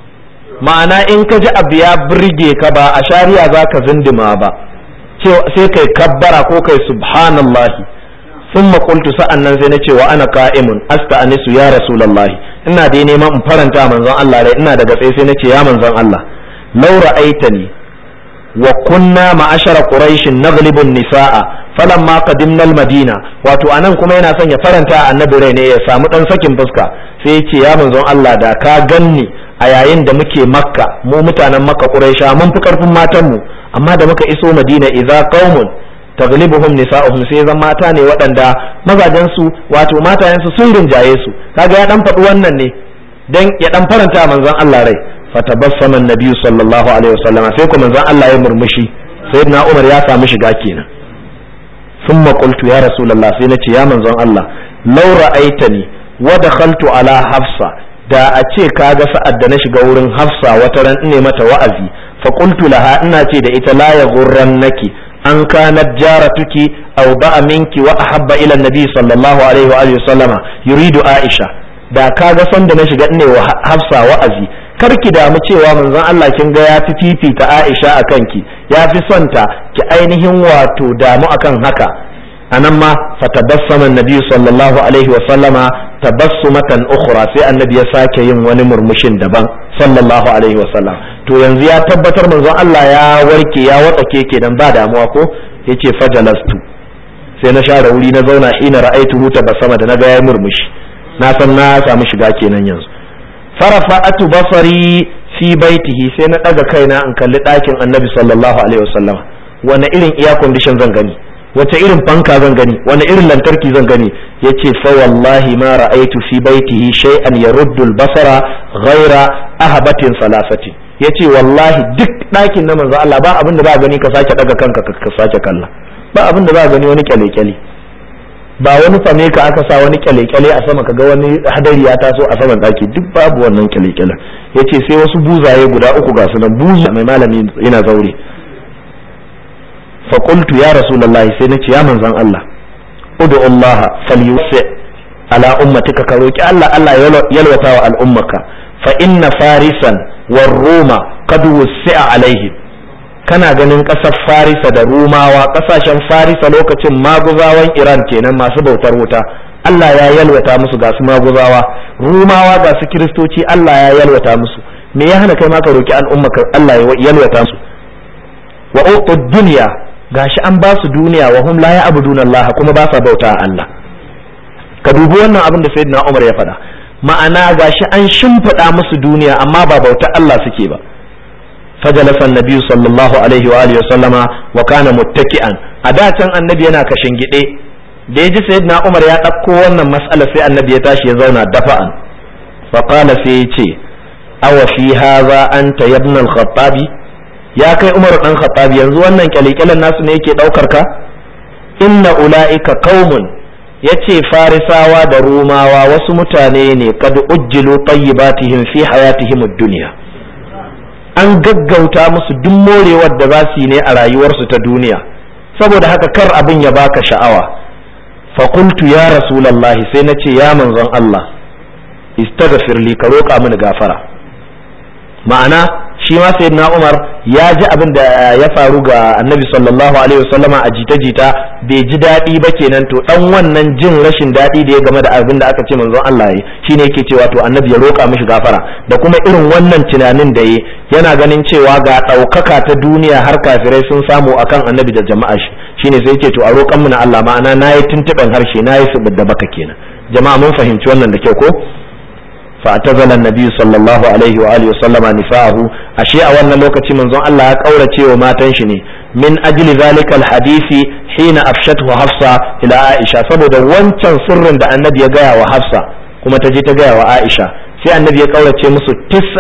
ma'ana in ka ji abu ya birge ka ba a shari'a za ka zindima ba sai kai kabbara ko kai subhanallahi sun maƙultu sa'an nan sai na ce wa ana ka'imun asta'anisu ya rasulallahi ina dai neman in faranta manzon Allah rai ina daga tsaye sai na ce ya manzon Allah law ra'aitani wa kunna ma'ashara quraish naghlibu an-nisaa falamma qadimna al-madina wato anan kuma yana son ya faranta annabi rai ne ya samu dan sakin fuska sai ya ce ya manzon Allah da ka ganni a yayin da muke makka mu mutanen makka quraisha mun fi karfin matan mu amma da muka iso madina idza qaumun taglibuhum nisa'uhum sai zan mata ne waɗanda mazajen su wato matayen su sun rinjaye su kaga ya dan faɗi wannan ne dan ya dan faranta manzon Allah rai fatabassama an-nabi sallallahu alaihi wasallam sai kuma manzon Allah ya murmushi sayyidina Umar ya samu shiga kenan thumma qultu ya rasulullah sai nace ya manzon Allah law ra'aitani wa dakhaltu ala hafsa da a ce kaga sa'ad da na shiga wurin hafsa wata ran ine mata wa'azi fa qultu laha ina ce da ita la yaghurrannaki an kanat jaratuki aw ba'a minki wa ahabba ila an-nabi sallallahu alaihi wa alihi wasallama yuridu aisha da kaga san da na shiga ine wa hafsa wa'azi kar ki damu cewa manzon Allah kin ga ya fi fifita Aisha akan ki ya fi son ta ki ainihin wato damu akan haka anan ma fatabassama annabi sallallahu alaihi wa sallama tabassumatan ukhra sai annabi ya sake yin wani murmushin daban sallallahu alaihi wa sallam to yanzu ya tabbatar manzon Allah ya warke ya watsake kenan ba damuwa ko yace fajalastu sai na share wuri na zauna ina ra'aytu tabassama da naga ya murmushi na san na samu shiga kenan yanzu farafa'atu basari fi baitihi sai na daga kaina in kalli ɗakin annabi sallallahu alaihi wasallam wani irin air condition zan gani wace irin fanka zan gani wani irin lantarki zan gani yace fa wallahi ma ra'aytu fi baitihi shay'an yaruddu al-basara ghayra ahabatin salasati yace wallahi duk ɗakin na manzo Allah ba abin da za gani ka sake daga kanka ka sake kalla ba abin da za gani wani kyale-kyale ba wani fame ka aka sa wani kyale-kyale a sama kaga wani hadari ya taso a saman daki duk babu wannan kyale-kyale yace sai wasu buzaye guda uku ga su nan buzu mai malami yana zaure fa qultu ya rasulullahi sai nace ya manzon Allah ud'u Allah falyusi ala ummatika ka roki Allah yalwata wa al'ummaka fa inna farisan war ruma qad wusi'a alaihim kana ganin ƙasar farisa da rumawa ƙasashen farisa lokacin maguzawan iran kenan masu bautar wuta Allah ya yalwata musu ga su maguzawa rumawa ga su kiristoci Allah ya yalwata musu me ya hana kai ma ka roki al'umma Allah ya yalwata musu wa uqud dunya gashi an ba su duniya wa hum la ya'buduna Allah kuma ba sa bauta Allah ka dubi wannan abin da sayyidina Umar ya faɗa ma'ana gashi an shimfiɗa musu duniya amma ba bauta Allah suke ba فجلس النبي صلى الله عليه وآله وسلم وكان متكئا أدا كان النبي أنا كشنجدي da ya ji sayyidina Umar ya ɗauko wannan mas'ala sai annabi ya tashi ya zauna dafa'an fa qala sai ya ce awa fi hadha anta ibn al-khattabi ya kai Umar dan Khattabi yanzu wannan kyalekyalen nasu ne yake daukar ka inna ulaika qaumun yace farisawa da rumawa wasu mutane ne kad ujjilu tayyibatihim fi hayatihim ad-dunya an gaggauta musu duk morewar da za su yi ne a rayuwarsu ta duniya saboda haka kar abin ya baka sha'awa fa qultu ya rasulullahi sai nace ya manzon Allah istaghfir li ka roƙa mini gafara. ma'ana shi ma sayyidina Umar ya ji abin da ya faru ga Annabi sallallahu alaihi wasallama a jita-jita bai ji daɗi ba kenan, to dan wannan jin rashin daɗi da ya game da abin da aka ce manzon Allah yi shine yake cewa to Annabi ya roƙa mishi gafara, da kuma irin wannan tunanin da yi yana ganin cewa ga ɗaukaka ta duniya har kafirai sun samu akan Annabi da jama'a shi, shine sai yake to a roƙan mu na Allah, ma'ana nayi tuntuɓen harshe nayi su da baka kenan. Jama'a mun fahimci wannan da kyau ko? فاعتزل النبي صلى الله عليه وآله وسلم نساءه أشياء وانا لوكتي منظر الله قولتي وما تنشني من أجل ذلك الحديث حين أفشته حفصة إلى عائشة سبب وانشان سر دا النبي يقايا وحفصة كما تجي تقايا وعائشة في النبي قولتي مسو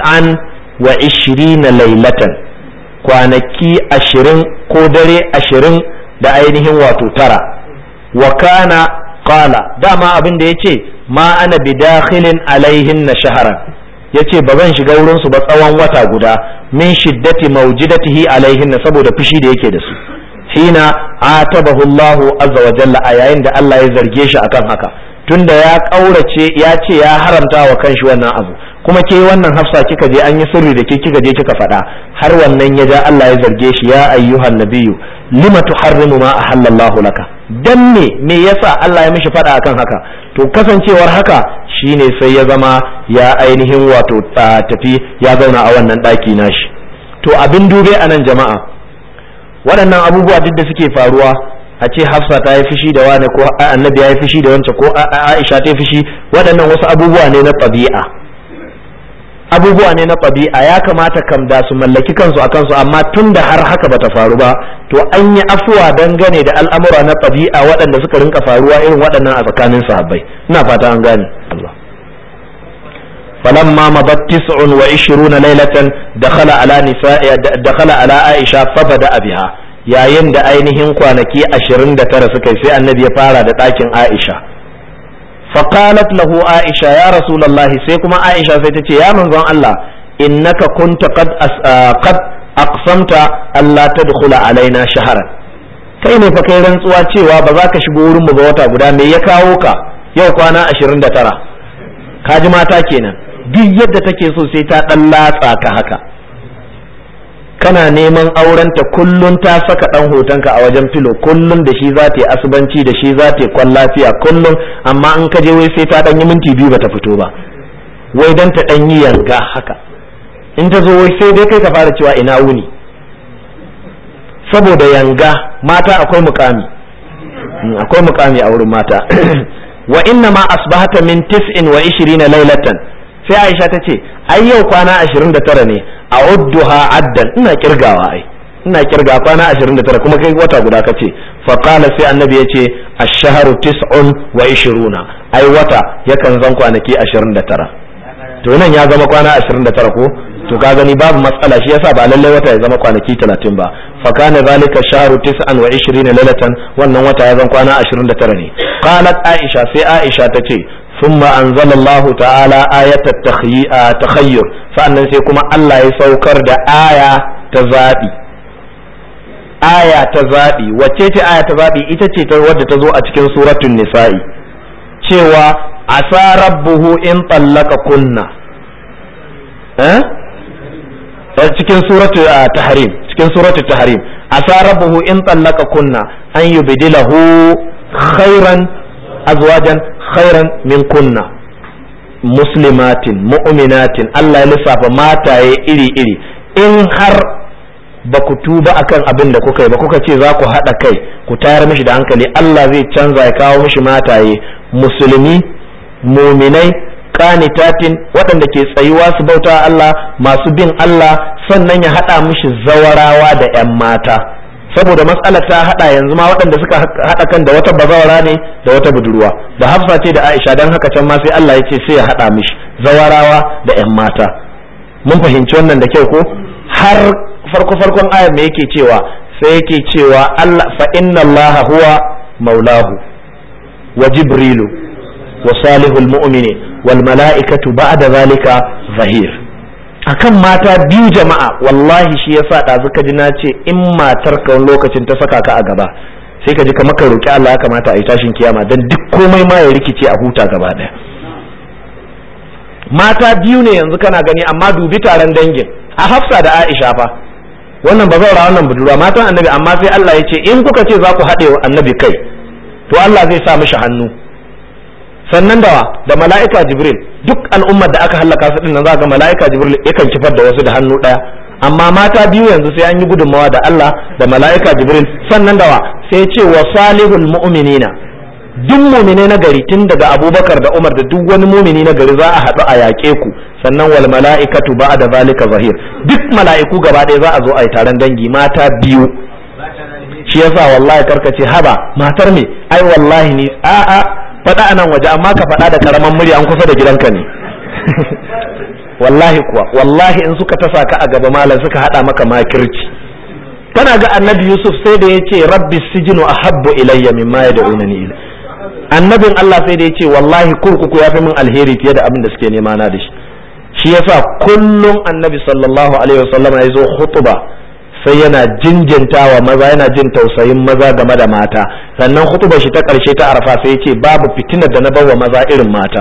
29 ليلة kwanaki 20 ko dare 20 da ainihin wato tara. wa kana qala dama abin da yace ma ana bidakhilin alaihin na shahara, yace ba zan shiga wurin su ba tsawon wata guda min shiddati mawjidatihi alaihin na saboda fushi da yake da su. hina atabahu Allahu azza wa jalla a yayin da Allah ya zarge shi akan haka, tunda ya kaurace ya ce ya haramta wa kanshi wannan abu, kuma ke wannan Hafsa kika je an yi sirri da ke kika je kika faɗa, har wannan ya ja Allah ya zarge shi, ya ayyuhan nabiyyu lima tuharrimu ma ahallallahu laka, dan me yasa Allah ya mishi faɗa akan haka. To kasancewar haka shine sai ya zama ya ainihin wato tafi ya zauna a wannan ɗaki nashi. To abin dube a nan jama'a, waɗannan abubuwa duk da suke faruwa, a ce Hafsa ta yi fushi da wani ko Annabi ya yi fushi da wancan ko Aisha ta yi fushi, waɗannan wasu abubuwa ne na ɗabi'a, abubuwa ne na ɗabi'a, ya kamata kam da su mallaki kansu a kansu, amma tun da har haka bata faru ba, to an yi afuwa dangane da al'amura na ɗabi'a waɗanda suka rinka faruwa irin waɗannan a tsakanin sahabbai. Ina fata an gane Allah. فلما مضت 29 ليلة دخل على عائشة فبدأ بها, yayin da ainihin kwanaki 29 suka yi sai Annabi ya fara da ɗakin Aisha. فقالت له عائشة يا رسول الله, sai kuma Aisha sai ta ce ya manzon Allah, innaka kunta qad aqsamta alla tadkhula alaina shahran, kai ne fa kai rantsuwa cewa ba za ka shigo wurin mu ba wata guda, me ya kawo ka yau kwana 29? kaji mata kenan, duk yadda take so sai ta dan latsa ka haka. kana neman aurenta kullun ta saka dan hotonka a wajen filo, kullun da shi za ta yi asubanci, da shi za ta yi kwan lafiya kullun, amma in ka je wai sai ta dan yi minti 2 bata fito ba, wai dan ta dan yi yanga haka. in ta zo wai sai dai kai ka fara cewa ina wuni, saboda yanga. mata akwai mukami, akwai mukami a wurin mata. wa inna ma asbahata min 29 laylatan, sai Aisha ta ce ai yau kwana 29 ne, a udduha addan, ina kirgawa, ina kirga kwana 29 kuma kai wata guda kace. fa qala sai Annabi yace ash-shahru 29, ai wata yakan zan kwanaki 29. to nan ya zama kwana 29 ko, to ka gani babu matsala, shi yasa ba lalle wata ya zama kwanaki 30 ba. fa kana zalika shahru 29 lailatan, wannan wata ya zan kwana 29 ne. qalat Aisha, sai Aisha tace ثم أنزل الله تعالى آية التخير, فأنا سيكون الله يسوكر دا آية تزابي. آية تزابي, وتيتي آية تزابي إتتي تود تزوء أتكين سورة النساء, شوى عسى ربه إن طلق كنا, cikin suratu tahrim, cikin suratu tahrim, asa rabbuhu in tallaka kunna an yubdilahu khairan azwajan khairan min kunna muslimatin mu'minatin. Allah ya lissafa mataye iri-iri. in har ba ku tuba akan abin da kuka yi ba, kuka ce za ku haɗa kai ku tayar mishi da hankali, Allah zai canza ya kawo mishi mataye musulmi muminai qanitatin, waɗanda ke tsayuwa su bauta Allah, masu bin Allah, sannan ya haɗa mishi zawarawa da 'yan mata. saboda matsalar ta hada yanzu ma waɗanda suka hada kan da wata bazawara ne da wata budurwa, da Hafsa ce da Aisha, dan haka can ma sai Allah ya ce sai ya hada mishi zawarawa da 'yan mata. mun fahimci wannan da kyau ko? har farkon ayar me yake cewa? sai yake cewa Allah fa inna Allah huwa maulahu wa jibrilu wa salihul mu'mini wal mala'ikatu ba'da zalika zahir. akan mata biyu jama'a, wallahi shi yasa ɗazu ka ji na ce in matar ka wani lokacin ta saka ka a gaba, sai ka ji kamar ka roki Allah ya kamata a yi tashin kiyama dan duk komai ma ya rikice a huta gaba daya. Mata biyu ne yanzu kana gani amma dubi taron dangin a Hafsa da Aisha fa, wannan bazaura wannan budurwa matan annabi, amma sai Allah ya ce in kuka ce za ku haɗe wa annabi kai to Allah zai sa mishi hannu. Sannan da mala'ika Jibril, duk al'ummar da aka hallaka su din nan za ga mala'ika Jibril yakan kifar da wasu da hannu ɗaya, amma mata biyu yanzu sai an yi gudunmawa da Allah da mala'ika Jibril. Sannan sai ce wa salihul mu'minina, duk mu'mine na gari tun daga Abubakar da Umar da duk wani mu'mini na gari za a haɗu a yaƙe ku. Sannan wal mala'ikatu ba'da zalika zahir, duk mala'iku gaba ɗaya za a zo a yi taron dangi, mata biyu. Shi yasa wallahi karkace haba matar me, ai wallahi ni a'a faɗa anan waje, amma ka faɗa da karaman murya an kusa da gidanka ne. Wallahi kuwa, wallahi in suka tasa ka a gaba malam suka haɗa maka makirci. Kana ga annabi Yusuf sai da ya ce rabbi sijinu ahabbu ilayya mimma yad'unani ilayhi. Annabin Allah sai da ya ce wallahi kurkuku ya fi min alheri fiye da abin da suke nema na da shi. Shi yasa kullum annabi sallallahu alaihi wasallam ya zo khutba sai yana jinjintawa maza, yana jin tausayin maza game da mata. Sannan khutbar shi ta karshe ta Arafa sai ya ce babu fitinar da na bawa maza irin mata.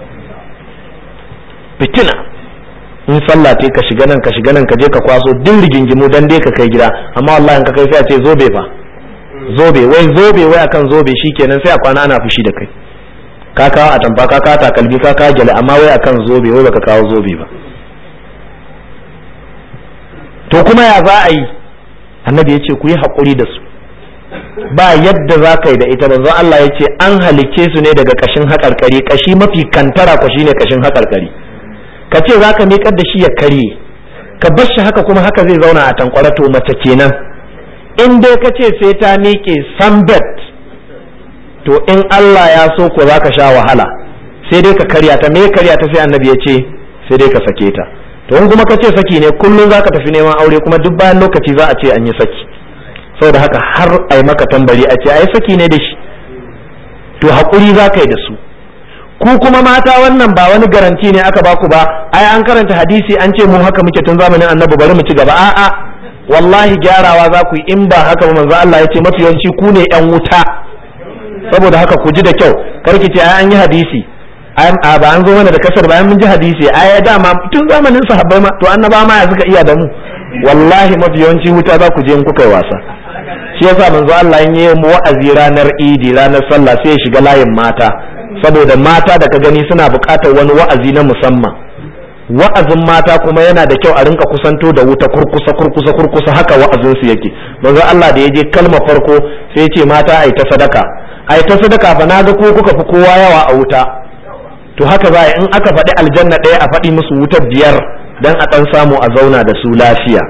Fitina in sallah ce ka shiga nan ka shiga nan ka je ka kwaso din rigingimu dan dai ka kai gida, amma wallahi in ka kai sai a ce zobe fa zobe wai akan zobe shikenan sai a kwana ana fushi da kai. Ka kawo atamfa, ka kawo takalmi, ka kawo gyale, amma wai akan zobe wai baka kawo zobe ba. To kuma ya za a yi? Annabi ya ce ku yi haƙuri da su, ba yadda za ka yi da ita. Manzon Allah ya ce an halicce su ne daga kashin haƙarƙari, kashi mafi kantara ko shine kashin haƙarƙari. Ka ce za ka miƙar da shi ya karye, ka bar shi haka kuma haka zai zauna a tankwara, to mace kenan. In dai ka ce sai ta miƙe sambet, to in Allah ya so ko za ka sha wahala, sai dai ka karya ta. Me karya ta? Sai annabi ya ce sai dai ka sake ta. To in kuma ka ce saki ne, kullum za ka tafi neman aure, kuma duk bayan lokaci za a ce an yi saki. Saboda haka har a yi maka tambari a ce ai saki ne da shi, to haƙuri za ka yi da su. Ku kuma mata wannan ba wani garanti ne aka baku ba, ai an karanta hadisi an ce mu haka muke tun zamanin annabi bari mu ci gaba. A'a, wallahi gyarawa za ku yi, in ba haka ba manzo Allah ya ce mafi yawanci ku ne yan wuta. Saboda haka ku ji da kyau, karki ce ai an yi hadisi, ba an zo mana da kasar bayan mun ji hadisi, ai dama tun zamanin sahabbai ma, to annaba ma ya suka iya da mu. Wallahi mafi yawanci wuta za ku je in kuka yi wasa. Shi yasa manzo Allah in yi mu wa'azi ranar Idi, ranar sallah, sai ya shiga layin mata, saboda mata da ka gani suna buƙatar wani wa'azi na musamman. Wa'azin mata kuma yana da kyau a rinka kusanto da wuta kurkusa, haka wa'azin su yake. Manzo Allah da ya je kalma farko sai ya ce mata ai ta sadaka fa naga ko kuka fi kowa yawa a wuta. To haka za in aka faɗi aljanna ɗaya a faɗi musu wutar biyar dan a ɗan samu a zauna da su lafiya.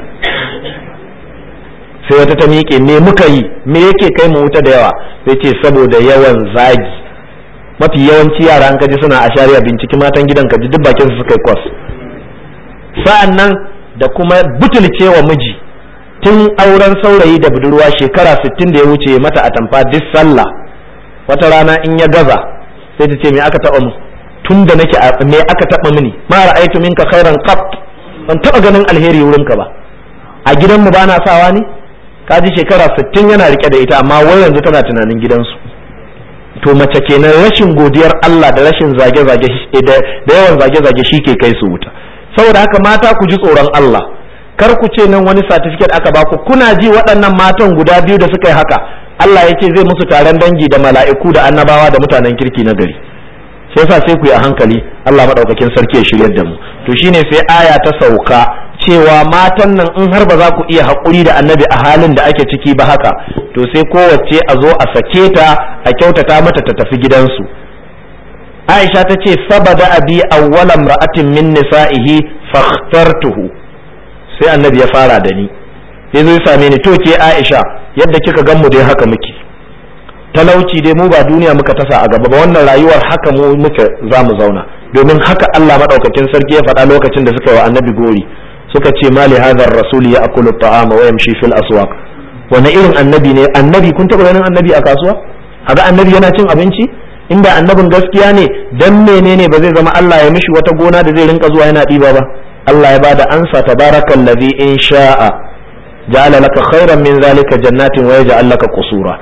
Sai wata ta miƙe, me muka yi, me yake kai mu wuta da yawa? Sai ce saboda yawan zagi. Mafi yawanci yara an kaji suna a shari'a, binciki matan gidan kaji duk bakin su suka yi kwas. Sa'an nan da kuma butulcewa miji, tun auren saurayi da budurwa shekara 60 da ya wuce mata atamfa duk sallah. Wata rana in ya gaza sai ta ce me aka taɓa mu, tun da nake me aka taɓa mini, ma ra'aytu minka khairan qat, ban taɓa ganin alheri wurinka ba. A gidanmu ba na sawa ne? Kaji shekara 60 yana rike da ita, amma wai yanzu tana tunanin gidansu. To mace kenan, rashin godiyar Allah da rashin zage-zage da yawan zage-zage shi ke kai su wuta. Saboda haka mata ku ji tsoron Allah, kar ku ce nan wani certificate aka baku. Kuna ji waɗannan matan guda biyu da suka yi haka, Allah ya ce zai musu taron dangi da mala'iku da annabawa da mutanen kirki na gari. Sai yasa sai ku yi a hankali, Allah madaukakin sarki ya shiryar da mu. To shine sai aya ta sauka cewa matan nan in har ba za ku iya haƙuri da annabi a halin da ake ciki ba haka, to sai kowace a zo a sake ta, a kyautata mata ta tafi gidansu. Aisha ta ce sabada abi awwala imra'atin min nisa'ihi fakhtartuhu, sai annabi ya fara da ni, sai zo ya same ni, to ke Aisha yadda kika gan mu dai haka muke, talauci dai mu ba duniya muka tasa a gaba ba, wannan rayuwar haka mu muke za mu zauna, domin haka Allah madaukakin sarki ya faɗa lokacin da suka yi wa annabi gori, suka ce mali hadha ar-rasul ya'kulu at-ta'ama wa yamshi fil aswaq. Wani irin annabi ne? Annabi, kun taɓa ganin annabi a kasuwa? Haka annabi yana cin abinci? Inda annabin gaskiya ne, dan menene ba zai zama Allah ya mishi wata gona da zai rinka zuwa yana ɗiba ba? Allah ya bada ansa, tabarakallazi in sha'a ja'ala laka khairan min zalika jannatin wa yaj'al laka qusura.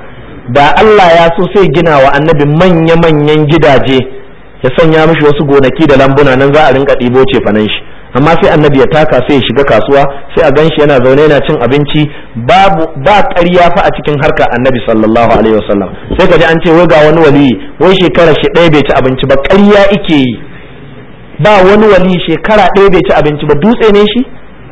da Allah ya so sai gina wa annabi manya-manyan gidaje ya sanya mishi wasu gonaki da lambuna nan za a rinka ɗibo cefanen shi, amma sai annabi ya taka sai ya shiga kasuwa sai a ganshi yana zaune yana cin abinci ba ƙarya fa a cikin harkar annabi sallallahu alaihi wasallam. sai ka ji an ce wai ga wani wali wai shekara shi ɗaya bai ci abinci ba, ƙarya ike yi. ba wani wali shekara ɗaya bai ci abinci ba, dutse ne shi?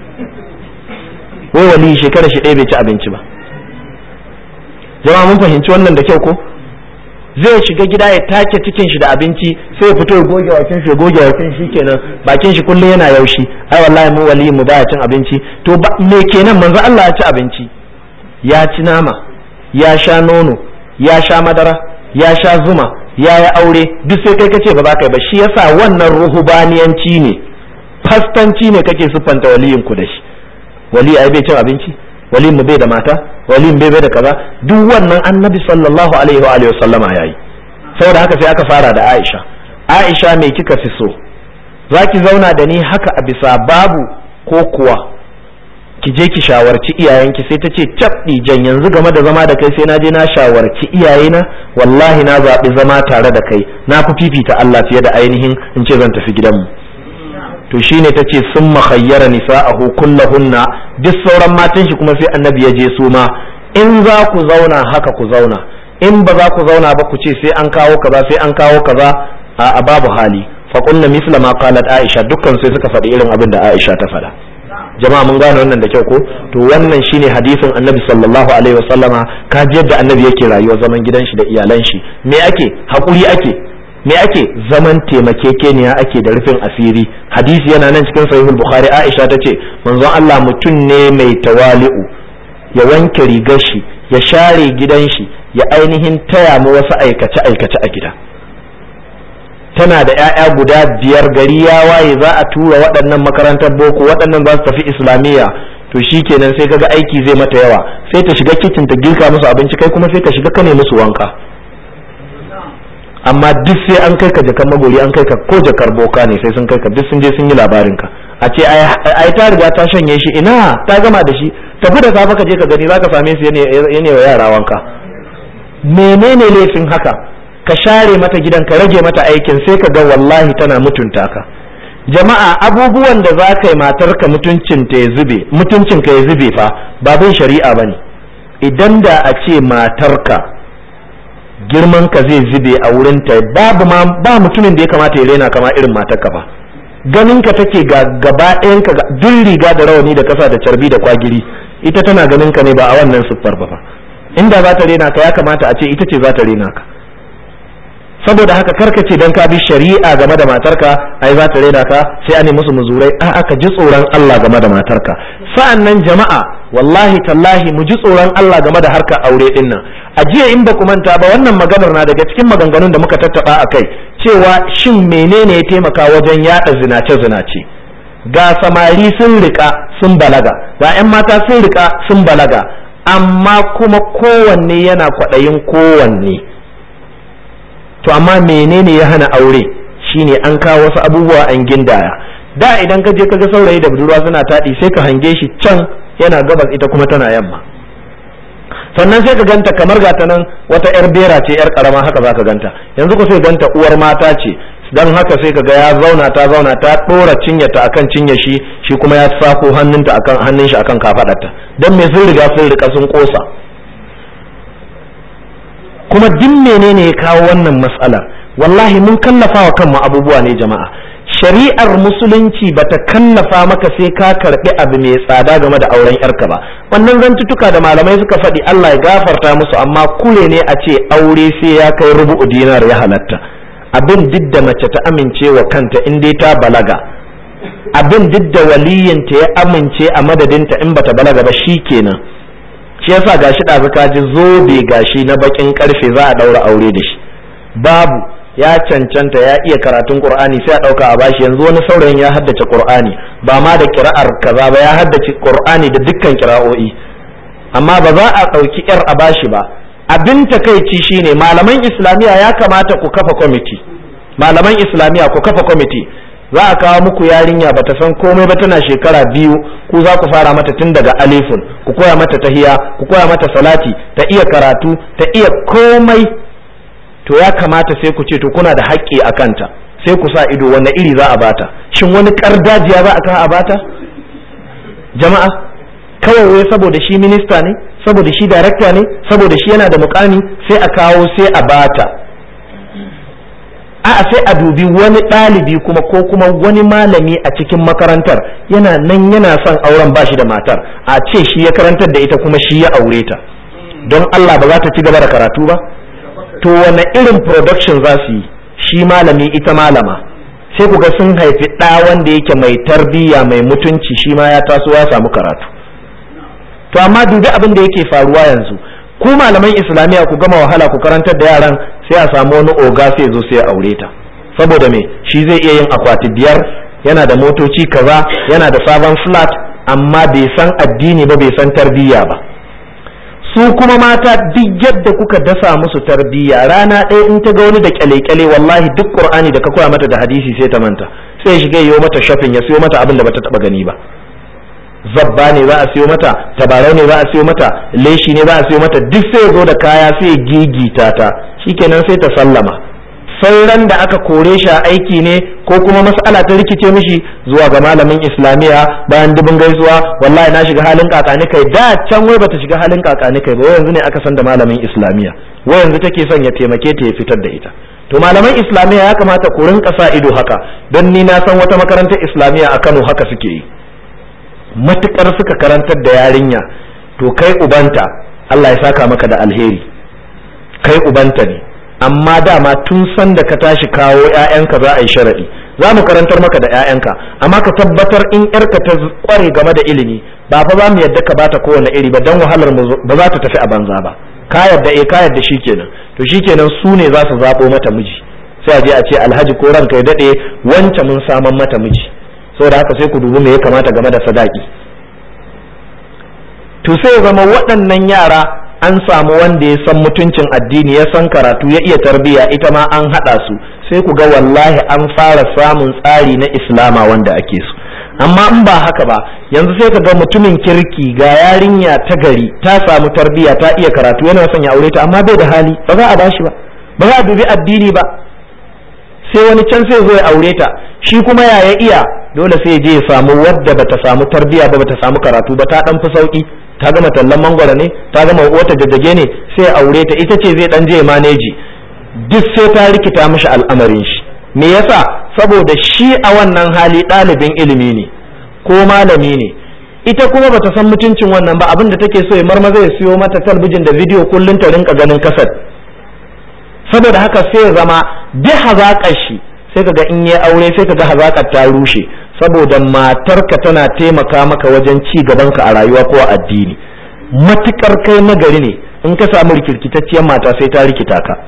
wai wali shekara shi ɗaya bai ci abinci ba. jama'a mun fahimci wannan da kyau ko? zai shiga gida ya take cikin shi da abinci sai ya fito ya goge wakin shi kenan bakin shi kullum yana yaushi. ai wallahi mu wali mu baya cin abinci. to me kenan manzo Allah ya ci abinci, ya ci nama, ya sha nono, ya sha madara, ya sha zuma, ya yi aure, duk sai kai kace ba za ka yi ba. shi yasa wannan ruhubaniyanci ne, fastanci ne kake siffanta waliyin ku da shi. wali ai bai cin abinci, wali mu bai da mata, wali mu bai da kaza, duk wannan annabi sallallahu alaihi wa alihi wasallama yayi. saboda haka sai aka fara da Aisha. Aisha me kika fi so, zaki zauna da ni haka a bisa babu ko kuwa ki je ki shawarci iyayenki? sai ta ce cabdi jan yanzu game da zama da kai sai na je na shawarci iyayena, wallahi na zaɓi zama tare da kai, na fi fifita Allah fiye da ainihin in ce zan tafi gidanmu. to shine tace sun makhayyara nisa'ahu kullahunna, duk sauran matan shi kuma sai annabi ya je su ma, in za ku zauna haka ku zauna, in ba za ku zauna ba ku ce sai an kawo kaza sai an kawo kaza, a babu hali. fa qulna misla ma qalat Aisha, dukkan sai suka faɗi irin abin da Aisha ta faɗa. jama'a mun gane wannan da kyau ko? to wannan shine hadisin annabi sallallahu alaihi wasallama. ka ji yadda annabi yake rayuwa zaman gidan shi da iyalan shi. me ake? hakuri ake. me ake? zaman taimakekeniya ake da rufin asiri. hadisi yana nan cikin sahihul bukhari. Aisha ta ce manzon Allah mutum ne mai tawali'u, ya wanke rigar shi, ya share gidan shi, ya ainihin taya mu wasu aikace aikace a gida. tana da 'ya'ya guda 5, gari ya waye za a tura waɗannan makarantar boko, waɗannan za su tafi islamiyya. to shikenan sai kaga aiki zai mata yawa, sai ta shiga kicin ta girka musu abinci, kai kuma sai ka shiga ka ne musu wanka. amma duk sai an kai ka jakar magori, an kai ka ko jakar boka ne sai sun kai ka, duk sun je sun yi labarin ka. a ce ai ta riga ta shanye shi, ina ta gama da shi, tafi da safe ka je ka gani, zaka same su yana wa yara wanka. menene laifin haka? ka share mata gidan, ka rage mata aikin, sai ka ga wallahi tana mutunta ka. jama'a abubuwan da za ka yi matarka mutuncinka ya zube fa babin shari'a bane. idan da a ce matarka girman ka zai zube a wurin ta, ba mutumin da ya kamata ya rena kama irin matarka ba. ganin ka take ga gaba ɗayan ka duk riga da rawani da kasa da carbi da kwagiri, ita tana ganin ka ne ba a wannan siffar ba fa. inda za ta rena ka ya kamata a ce ita ce za ta rena ka. saboda haka karka ce dan ka bi shari'a game da matarka ai za ta rena ka sai an yi musu muzurai. a'a ka ji tsoron Allah game da matarka. sa'annan jama'a wallahi tallahi mu ji tsoron Allah game da harkar aure din nan. a jiya in ba ku manta ba wannan maganar na daga cikin maganganun da muka tattaba akai, cewa shin menene ya taimaka wajen yada zinace ga samari sun rika sun balaga, ga 'yan mata sun rika sun balaga, amma kuma kowanne yana kwaɗayin kowanne. to amma menene ya hana aure? shine an kawo wasu abubuwa an gindaya. da idan ka je ka ga saurayi da budurwa suna taɗi sai ka hange shi can yana gabas ita kuma tana yamma, sannan sai ka ganta kamar gata nan wata yar bera ce yar karama haka za ka ganta. yanzu ko sai ganta uwar mata ce, dan haka sai ka ga ya zauna ta dora cinyata akan cinye shi kuma ya sako hannunta akan hannun shi akan kafadarta. dan me sun rika sun kosa. kuma duk menene ya kawo wannan matsalar? wallahi mun kallafa wa kanmu abubuwa ne jama'a. shari'ar musulunci bata kallafa maka sai ka karbi abu mai tsada game da auren yarka ba. wannan zantutuka da malamai suka faɗi Allah ya gafarta musu, amma kure ne a ce aure sai ya kai rubu'u dinar ya halatta. abin duk da mace ta amince wa kanta in dai ta balaga, abin duk da waliyinta ya amince a madadinta in bata balaga ba shikenan. shi yasa gashi da zaka ji zobe gashi na bakin karfe za a daura aure da shi, babu ya cancanta ya iya karatun Qur'ani sai a dauka a bashi. yanzu wani saurayin ya haddace Qur'ani ba ma da kira'ar kaza ba, ya haddace Qur'ani da dukkan kira'o'i, amma ba za a dauki yar a bashi ba. abin takeici shine malaman islamiya ya kamata ku kafa kwamiti, malaman islamiya ku kafa kwamiti. za a kawo muku yarinya bata san komai ba tana shekara 2 ku za ku fara mata tun daga alifun ku koya mata tahiya ku koya mata salati ta iya karatu ta iya komai to ya kamata sai ku ce to kuna da haƙƙi a kanta sai ku sa ido wanne iri za a bata shin wani kardajiya za a kawo a bata jama'a kawai wai saboda shi minista ne saboda shi darakta ne saboda shi yana da mukami sai a kawo sai a bata a'a sai a dubi wani ɗalibi kuma ko kuma wani malami a cikin makarantar yana nan yana son auren bashi da matar a ce shi ya karantar da ita kuma shi ya aure ta don Allah ba za ta ci gaba da karatu ba to wane irin production za su yi shi malami ita malama sai ku ga sun haifi ɗa wanda yake mai tarbiyya mai mutunci shi ma ya taso ya samu karatu to amma dubi abin da yake faruwa yanzu ku malaman islamiyya ku gama wahala ku karantar da yaran sai a samu wani oga sai zo sai ya aure ta saboda me shi zai iya yin akwati 5 yana da motoci kaza yana da sabon flat amma bai san addini ba bai san tarbiyya ba su kuma mata duk yadda kuka dasa musu tarbiyya rana ɗaya in ta ga wani da kyale-kyale wallahi duk qur'ani da ka koya mata da hadisi sai ta manta sai ya shiga yiwo mata shopping ya siyo mata abin da bata taba gani ba zabba ne za a siyo mata tabarau ne za a siyo mata leshi ne za a siyo mata duk sai ya zo da kaya sai ya gigita ta shikenan sai ta sallama sauran da aka kore shi a aiki ne ko kuma mas'ala ta rikice mishi zuwa ga malamin islamiya bayan dubin gaisuwa wallahi na shiga halin kakani kai da can wai bata shiga halin kakani kai ba yanzu ne aka san da malamin islamiya wai yanzu take son ya taimake ta ya fitar da ita to malaman islamiya ya kamata ku rinka sa ido haka don ni na san wata makarantar islamiya a Kano haka suke yi matukar suka karantar da yarinya to kai ubanta Allah ya saka maka da alheri kai ubanta ne amma dama tun san da ka tashi kawo ƴaƴanka za a yi sharadi za mu karantar maka da ƴaƴanka amma ka tabbatar in ƴarka ta kware game da ilimi ba fa za mu yadda ka bata kowane iri ba dan wahalar mu ba za ta tafi a banza ba ka yadda shikenan to shikenan su ne za su zabo mata miji sai a je a ce alhaji ko ranka ya dade wance mun saman mata miji saboda haka sai ku dubi me ya kamata game da sadaki to sai zama waɗannan yara an samu wanda ya san mutuncin addini ya san karatu ya iya tarbiyya ita ma an haɗa su sai ku ga wallahi an fara samun tsari na islama wanda ake so amma in ba haka ba yanzu sai ka ga mutumin kirki ga yarinya ta gari ta samu tarbiyya ta iya karatu yana son ya aure ta amma bai da hali ba za a bashi ba ba za a dubi addini ba sai wani can sai zo ya aure ta shi kuma ya iya dole sai je ya samu wadda bata samu tarbiyya ba bata samu karatu ba ta dan fi sauki ta gama tallan mangwara ne ta gama wata jajjage ne sai ya aure ta ita ce zai dan je maneji duk sai ta rikita mishi al'amarin shi me yasa saboda shi a wannan hali ɗalibin ilimi ne ko malami ne ita kuma bata san mutuncin wannan ba abinda take so ya marmaza ya siyo mata talbijin da bidiyo kullun ta rinka ganin kasar saboda haka sai ya zama duk hazaƙar shi sai kaga in yi aure sai kaga hazaƙar ta rushe saboda matarka tana taimaka maka wajen ci gabanka a rayuwa ko a addini matukar kai nagari ne in ka samu rikirkitacciyar mata sai ta rikita ka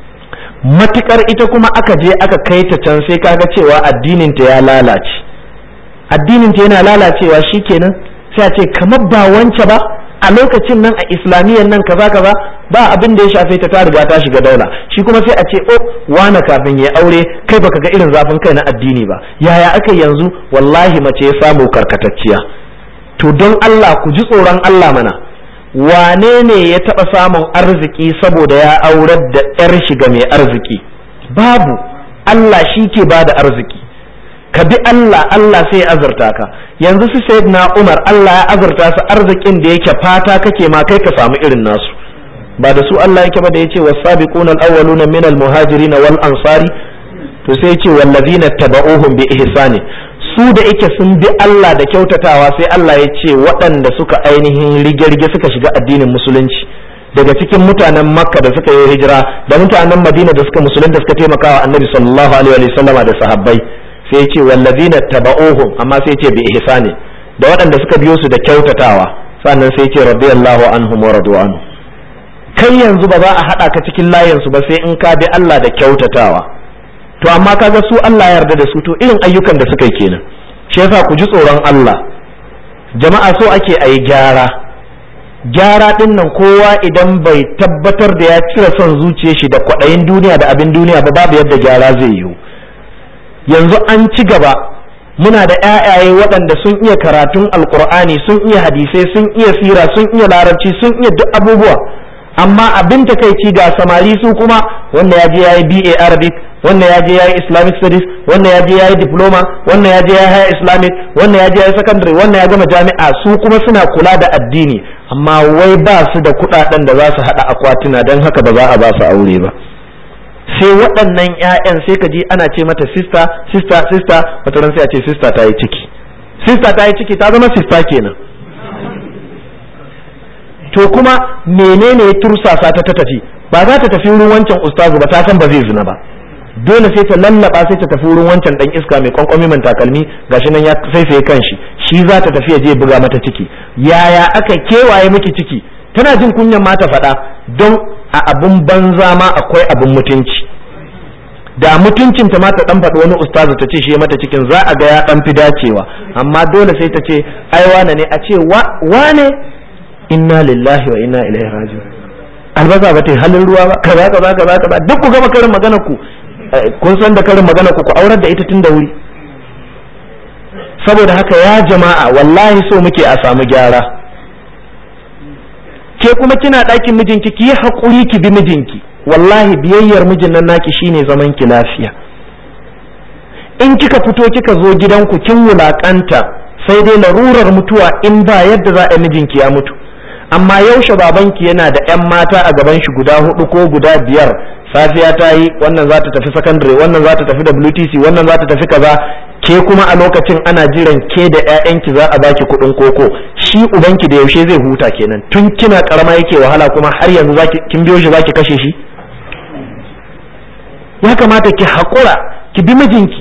matukar ita kuma aka je aka kai ta can sai kaga cewa addinin ta ya lalace addinin ta yana lalacewa shikenan sai a ce kamar ba wance ba a lokacin nan a islamiyyar nan kaza kaza ba abin da ya shafe ta riga ta shiga daula shi kuma sai a ce oh wana kafin ya aure kai baka ga irin zafin kai na addini ba yaya aka yanzu wallahi mace ya samu karkatacciya to don Allah ku ji tsoron Allah mana wane ne ya taba samun arziki saboda ya aurar da yar shiga mai arziki babu Allah shi ke bada arziki ka bi Allah sai ya azurta ka yanzu su sayyidina Umar Allah ya azurta su arzikin da yake fata kake ma kai ka samu irin nasu ba da su Allah yake ba da yace was-sabiquna al-awwaluna min al-muhajirin wal ansari to sai yace wallazina tabauhum bi ihsani su da yake sun bi Allah da kyautatawa sai Allah ya ce waɗanda suka ainihin rige-rige suka shiga addinin musulunci daga cikin mutanen Makka da suka yi hijira da mutanen Madina da suka musulunta suka taimaka wa Annabi sallallahu alaihi wa sallama da sahabbai sai ya ce wallazina tabauhum amma sai ya ce bi ihsani da waɗanda suka biyo su da kyautatawa sannan sai ya ce radiyallahu anhum wa radu anhu kai yanzu ba za a hada ka cikin layin su ba sai in ka bi Allah da kyautatawa to amma kaga su Allah ya yarda da su to irin ayyukan da suka yi kenan shi yasa ku ji tsoron Allah jama'a so ake ayi gyara din nan kowa idan bai tabbatar da ya cire son zuciyar shi da kwaɗayin duniya da abin duniya ba babu yadda gyara zai yiwu yanzu an ci gaba, muna da ƴaƴaye waɗanda sun iya karatun alkur'ani, sun iya hadisai, sun iya sira, sun iya larabci, sun iya duk abubuwa, amma abin takaici ga samari su kuma wanda ya je ya yi BA Arabic, wannan ya je ya yi Islamic Studies, wannan ya je ya yi diploma, wannan ya je ya yi Islamic, wannan ya je ya yi secondary, wannan ya gama jami'a, su kuma suna kula da addini, amma wai ba su da kuɗaɗen da za su haɗa akwatuna, don haka ba za a ba su aure ba. Sai waɗannan 'ya'yan sai ka ji ana ce mata sister wata ran sai a ce sister ta yi ciki, sister ta yi ciki ta zama sister kenan. To kuma menene ya tursasa ta tafi? Ba za ta tafi wurin wancan ustazu ba, ta san ba zai zina ba, dole sai ta lallaba sai ta tafi wurin wancan dan iska mai kwankwami man takalmi, gashi nan ya sai kanshi, shi za ta tafi ya je buga mata ciki. Yaya aka kewaye miki ciki? Tana jin kunyan ma ta faɗa, don a abun banza ma akwai abun mutunci. Da mutuncin ta ma ta dan faɗi wani ustazu ta ce shi ya mata cikin, za a ga ya dan fi dacewa, amma dole sai ta ce ai wane ne, a ce wane, inna lillahi wa inna ilaihi raji'un. Albasa ba ta yi halin ruwa ba, kaza duk ku gama karin magana ku, kun san da karin magana ku aurar da ita tun da wuri. Saboda haka ya jama'a, wallahi so muke a samu gyara. Ke kuma kina ɗakin mijinki, ki yi haƙuri ki bi mijinki, wallahi biyayyar mijin nan naki shine zaman ki lafiya. In kika fito kika zo gidanku kin wulaƙanta, sai dai larurar mutuwa in ba yadda za a mijinki ya mutu. Amma yaushe babanki yana da 'yan mata a gaban shi guda 4 ko guda 5, safiya ta yi wannan za ta tafi secondary, wannan za ta tafi WTC, wannan za ta tafi kaza, ke kuma a lokacin ana jiran ke da 'ya'yanki za a baki kuɗin koko. Shi ubanki da yaushe zai huta kenan? Tun kina karama yake wahala, kuma har yanzu kin biyo shi zaki kashe shi? Ya kamata ki haƙura ki bi mijinki.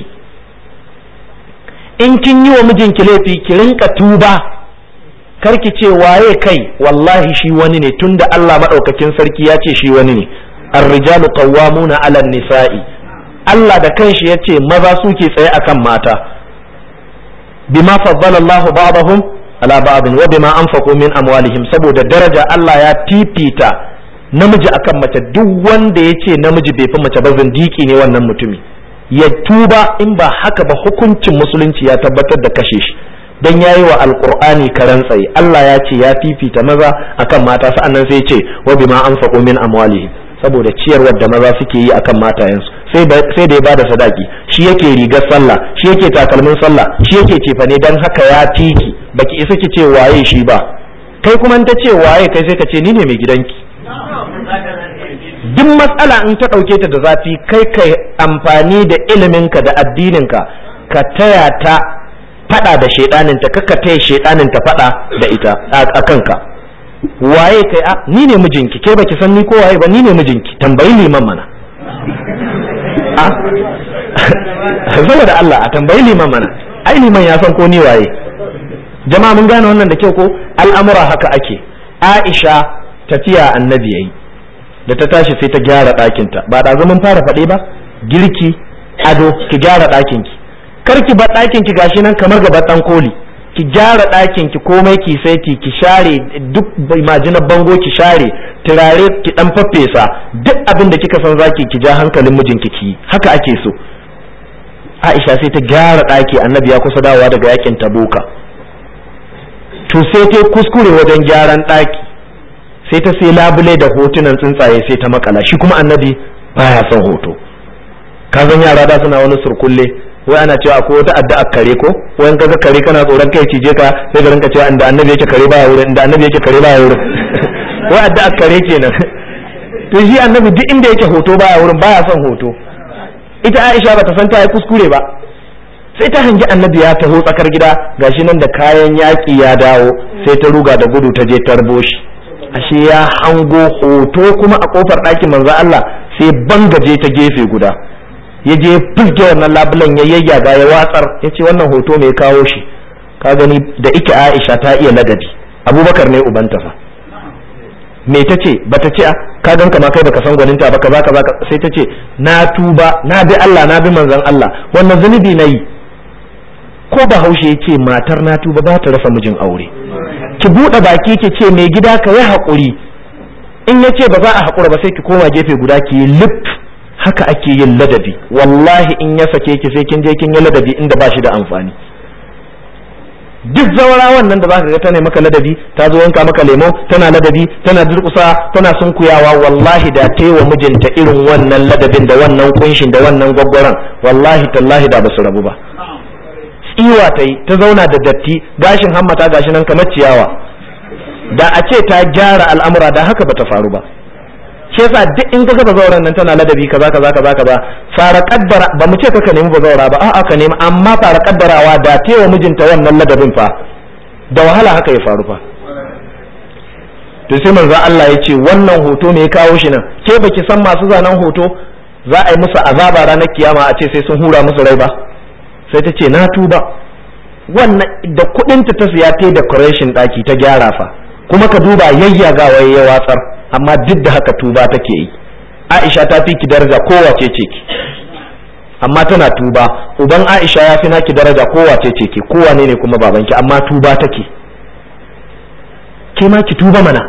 In kin yi wa mijinki laifi ki rinka tuba, karki ce waye kai, wallahi shi wani ne, tunda Allah madaukakin sarki ya ce shi wani ne. Ar-rijalu qawwamuna 'ala an-nisa'i, Allah da kanshi ya ce maza suke tsaye akan mata. Bima faddala Allahu ba'dahum 'ala ba'din wa bima anfaqu min amwalihim, saboda daraja Allah ya fifita namiji akan mace. Duk wanda ya ce namiji bai fi mace ba zindiki ne wannan mutumi, ya tuba, in ba haka ba hukuncin musulunci ya tabbatar da kashe shi, dan yayi wa alqur'ani karan tsaye. Allah ya ce ya fifita maza akan mata, sa'annan sai ya ce wa bima anfaqu min amwalihim, saboda ciyarwar da maza suke yi akan matayensu, sai da ya bada sadaki, shi yake rigar sallah, shi yake takalmin sallah, shi yake cefane, dan haka ya tiki, baki isa ki ce waye shi ba. Kai kuma in ta ce waye kai, sai ka ce ni ne mai gidanki. Duk matsala in ta ɗauke ta da zafi, kai kai amfani da iliminka da addininka ka taya ta faɗa da shaidaninta, kakka taya shaidaninta faɗa da ita a kanka. Waye kai? A ni ne mijinki. Ke baki san ni ko waye ba? Ni ne mijinki. Tambayi liman mana. A saboda Allah, a tambayi liman mana, ai liman ya san ko ni waye. Jama'a mun gane wannan da kyau ko? Al'amura haka ake. Aisha tafiya annabi yayi, da ta tashi sai ta gyara ɗakinta. Ba da zaman fara faɗe ba, girki, ado, ki gyara ɗakinki. Kar ki bar ɗakinki gashi nan kamar gaban ɗan koli. Ki gyara ɗakinki, komai ki sai ki share duk majinar bango, ki share turare, ki dan faffesa duk abin da kika san zaki, ki ja hankalin mijinki ki. Haka ake so. Aisha sai ta gyara ɗaki, annabi ya kusa dawowa daga yakin Tabuka. To sai ta kuskure wajen gyaran ɗaki, sai ta sai labule da hotunan tsuntsaye sai ta makala. Shi kuma annabi baya son hoto. Ka san yara da suna wani surkulle, wai ana cewa akwai wata addu'a kare ko, wai in kaga kare kana tsoron kai cije ka, sai ka rinka cewa inda annabi yake kare baya wurin, inda annabi yake kare baya wurin. Wai addu'a kare kenan. To shi annabi duk inda yake hoto baya wurin, baya son hoto. Ita Aisha bata san ta yi kuskure ba, sai ta hangi annabi ya taho tsakar gida, gashi nan da kayan yaƙi ya dawo, sai ta ruga da gudu ta je tarbo shi. Ashe ya hango hoto kuma a kofar ɗakin manzo Allah, sai bangaje ta gefe guda, ya je fuske wannan labulan ya yayyaga ya watsar, ya ce wannan hoto mai kawo shi. Ka gani da ike Aisha ta iya ladabi, Abubakar ne ubanta fa. Me ta ce? Bata ce ka ganka ma kai baka san gwaninta ba, kaza kaza, sai ta ce na tuba, na bi Allah, na bi manzon Allah, wannan zunubi nayi. Ko Bahaushe ya ce matar na tuba ba ta rasa mijin aure. Ki buɗe baki ki ce mai gida ka yi haƙuri, in ya ce ba za a haƙura ba sai ki koma gefe guda ki yi lip, haka ake yin ladabi. Wallahi in ya sake ki sai kin je kin yi ladabi inda ba shi da amfani. Duk zawarawan nan da zaka ga tana maka ladabi, ta zo yanka maka lemo, tana ladabi, tana durƙusa, tana sunkuyawa, wallahi da ta yi wa mijinta irin wannan ladabin da wannan kunshin da wannan gwaggwaran, wallahi tallahi da basu rabu ba. Tsiwa ta yi, ta zauna da datti, gashin hammata gashi nan kamar ciyawa. Da a ce ta gyara al'amura da haka bata faru ba. Shi yasa duk in ka ga bazauran nan tana ladabi kaza fara kaddara, ba mu ce ka nemi bazaura ba, a'a ka nemi, amma fara kaddarawa da tewa mijinta wannan ladabin fa da wahala haka ya faru fa. To sai manzo Allah ya ce wannan hoto ne ya kawo shi nan, ke baki san masu zanen hoto za a yi musu azaba ranar kiyama a ce sai sun hura musu rai ba? Sai ta ce na tuba. Wannan da kudinta ta siya ta decoration daki ta gyara fa, kuma ka duba yayyagawa ya watsar, amma duk da haka tuba take yi. Aisha ta fi ki daraja kowace ce ki, amma tana tuba. Uban Aisha ya fi naki daraja kowace ce ki, kowane ne kuma babanki, amma tuba take. Ke ma ki tuba mana.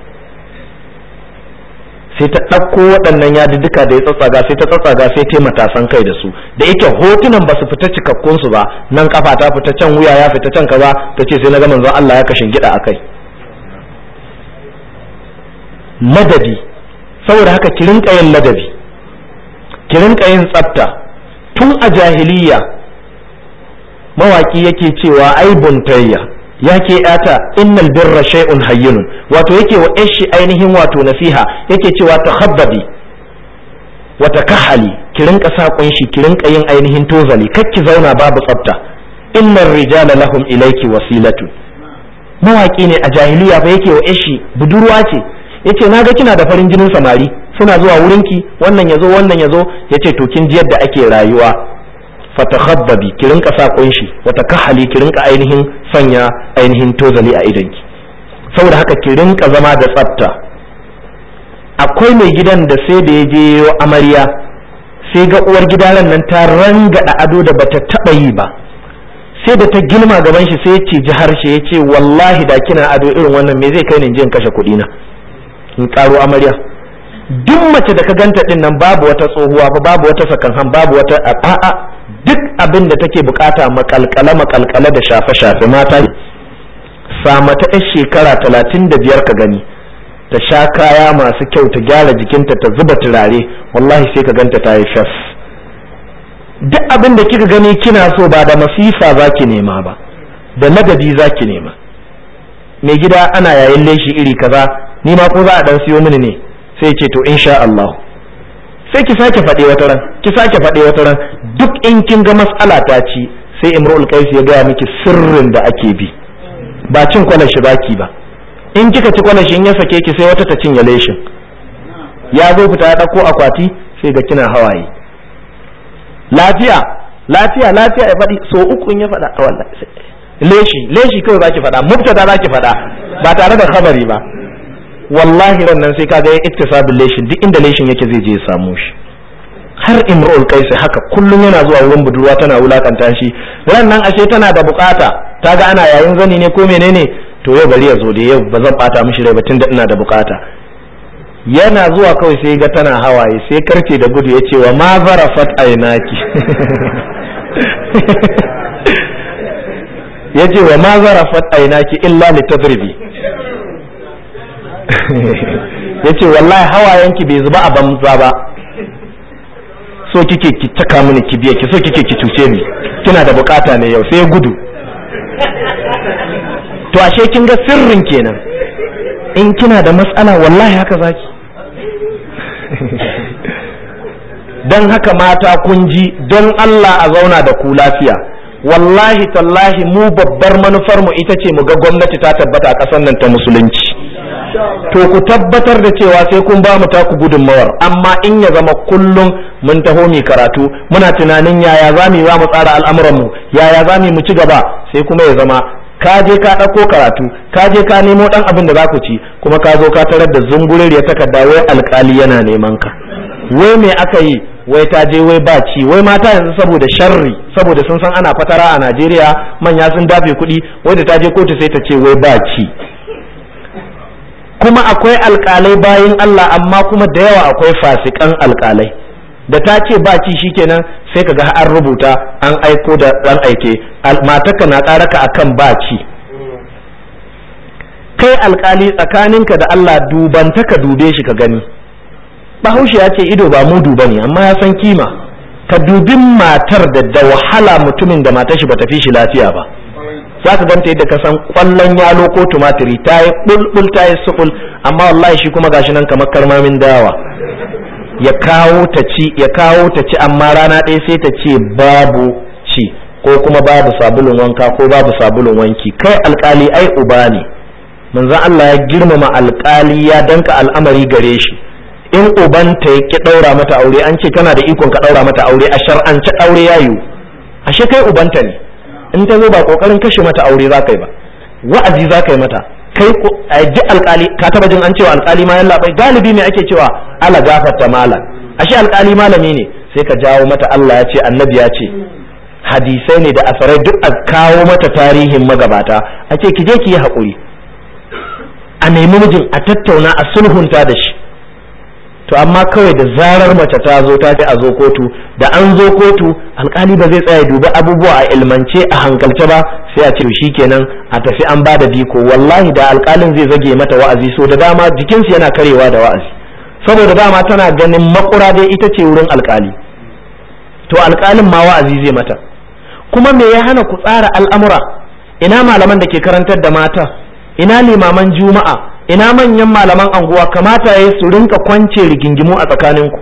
Sai ta ɗauko waɗannan yadudduka da ya tsatsaga, sai ta tsatsaga, sai ta matasan kai da su, da yake hotunan ba su fita cikakkun su ba, nan kafa ta fita can, wuya ya fita can kaza, ta ce sai na ga manzon Allah ya kashin gida akai. Ladabi, saboda haka ki rinka yin ladabi, ki rinka yin tsafta. Tun a jahiliya mawaki yake cewa ai buntayya yake yata innal birra shay'un hayyinun, wato yake wa ishi ainihin wato nasiha, yake cewa takhabbadi wa takahali, ki rinka sa kunshi, ki rinka yin ainihin tozali, kakki zauna babu tsafta. Innar rijala lahum ilayki wasilatu. Mawaki ne a jahiliya fa yake wa ishi, budurwa ce, yace naga kina da farin jinin samari suna zuwa wurinki, wannan yazo yace to kin ji yadda ake rayuwa, fatakhabbabi, ki rinka sa kunshi, wata kahali, ki rinka ainihin sanya ainihin tozali a idanki. Saboda haka ki rinka zama da tsafta. Akwai mai gidan da sai da ya je amarya, sai ga uwar gidan nan ta rangada ado da bata taba yi ba, sai da ta gilma gaban shi sai ya ce ji harshe, ya ce wallahi da kina ado irin wannan me zai kai ni in kashe kuɗi na in karo amarya. Duk mace da ka ganta din nan babu wata tsohuwa ba, babu wata sakanhan, babu wata a'a, duk abin da take bukata makalkala da shafe-shafe. Mata sa mata yar shekara 35 ka gani, ta sha kaya masu kyau, ta gyara jikinta, ta zuba turare, wallahi sai ka ganta ta yi fes. Duk abin da kika gani kina so ba da masifa zaki nema ba, da ladabi zaki nema. Mai gida ana yayin leshi iri kaza, ni ma ko za a dan siyo mini ne, sai ce to insha Allah. Sai ki sake faɗe wata ran, duk in kin ga mas'ala ta ci, sai Imrul Qais ya gaya miki sirrin da ake bi, ba cin kwalashi baki ba. In kika ci kwalashi in ya sake ki sai wata ta cinye leshin, ya zo fita ya ɗauko akwati sai ga kina hawaye. Lafiya ya faɗi so uku in ya faɗa, wallahi leshi kawai zaki faɗa, mubtada zaki faɗa ba tare da khabari ba. Wallahi ran nan sai kaga ya iktisabul leshin, duk inda leshin yake zai je ya samu shi. Har Imrul Qais haka kullum yana zuwa wurin budurwa tana wulakanta shi, ran nan ashe tana da bukata, ta ga ana yayin zani ne ko menene, to yau bari ya zo da yau ba zan bata mishi rai ba tunda ina da bukata. Yana zuwa kawai sai ga tana hawaye, sai karce da gudu ya ce wa ma zarafat ainaki ya ce wa ma zarafat ainaki illa litadribi ya ce wallahi hawayenki bai zuba a banza ba, so kike ki taka mini ki biye ki, so kike ki cuce ni, kina da bukata ne yau. Sai ya gudu. To ashe kin ga sirrin kenan, in kina da matsala wallahi haka zaki. Don haka mata kun ji, don Allah a zauna da ku lafiya. Wallahi tallahi mu babbar manufar mu ita ce mu ga gwamnati ta tabbata a ƙasar nan ta musulunci. To ku tabbatar da cewa sai kun ba mu taku gudunmawar, amma in ya zama kullum mun taho mu karatu muna tunanin yaya za mu yi wa mu tsara al'amuran mu, yaya za mu ci gaba, sai kuma ya zama ka je ka ɗauko karatu, ka je ka nemo ɗan abin da za ku ci, kuma ka zo ka tarar da zunguriyar takarda wai alƙali yana neman ka. Wai me aka yi? Wai ta je wai ba ci, wai mata yanzu saboda sharri, saboda sun san ana fatara a Najeriya, manya sun dafe kuɗi, wai da ta je kotu sai ta ce wai ba ci. Kuma akwai alƙalai bayin Allah, amma kuma da yawa akwai fasikan alƙalai. da ta ce ba ci shikenan sai kaga an rubuta an aiko da dan aike matarka na ƙaraka akan ba ci. kai alkali tsakaninka da Allah dubanta ka dube shi ka gani. Bahaushe ya ce ido ba mudu bane amma ya san kima. Ka dubin matar da wahala mutumin da matar shi bata fi shi lafiya ba. Za ka ganta yadda ka san kwallon yalo ko tumatiri ta yi bulbul ta yi suful amma wallahi shi kuma gashi nan kamar karmamin dawa. Ya kawo ta ci amma rana ɗaya sai ta ce babu ci ko kuma babu sabulun wanka ko babu sabulun wanki. Kai alkali ai uba ne. Manzon Allah ya girmama alkali ya danka al'amari gare shi. In ubanta ya ki daura mata aure an ce kana da ikon ka daura mata aure a shar'ance aure yayu. Ashe kai ubanta ne. In ta zo ba kokarin kashe mata aure za ka yi ba. Wa'azi za ka yi mata. Kai ji alkali ka taba jin an cewa alkali ma yalla bai galibi me ake cewa ala gafarta mala. Ashe alkali malami ne sai ka jawo mata Allah ya ce annabi ya ce. Hadisai ne da asarai duk a kawo mata tarihin magabata a ce ki je ki yi haƙuri. A nemi mijin a tattauna a sulhunta da shi. To amma kawai da zarar mace ta zo ta ce a zo kotu da an zo kotu alkali ba zai tsaya duba abubuwa a ilmance a hankalce ba sai a ce shikenan a tafi an bada biko. Wallahi da alkalin zai zage mata wa'azi so da dama jikinsu yana karewa da wa'azi saboda dama tana ganin makura dai ita ce wurin alkali. To alkalin ma wa'azi zai mata. Kuma me ya hana ku tsara al'amura? Ina malaman da ke karantar da mata? Ina limaman juma'a? Ina manyan malaman anguwa? Kamata yayi su rinka kwance rigingimu a tsakaninku.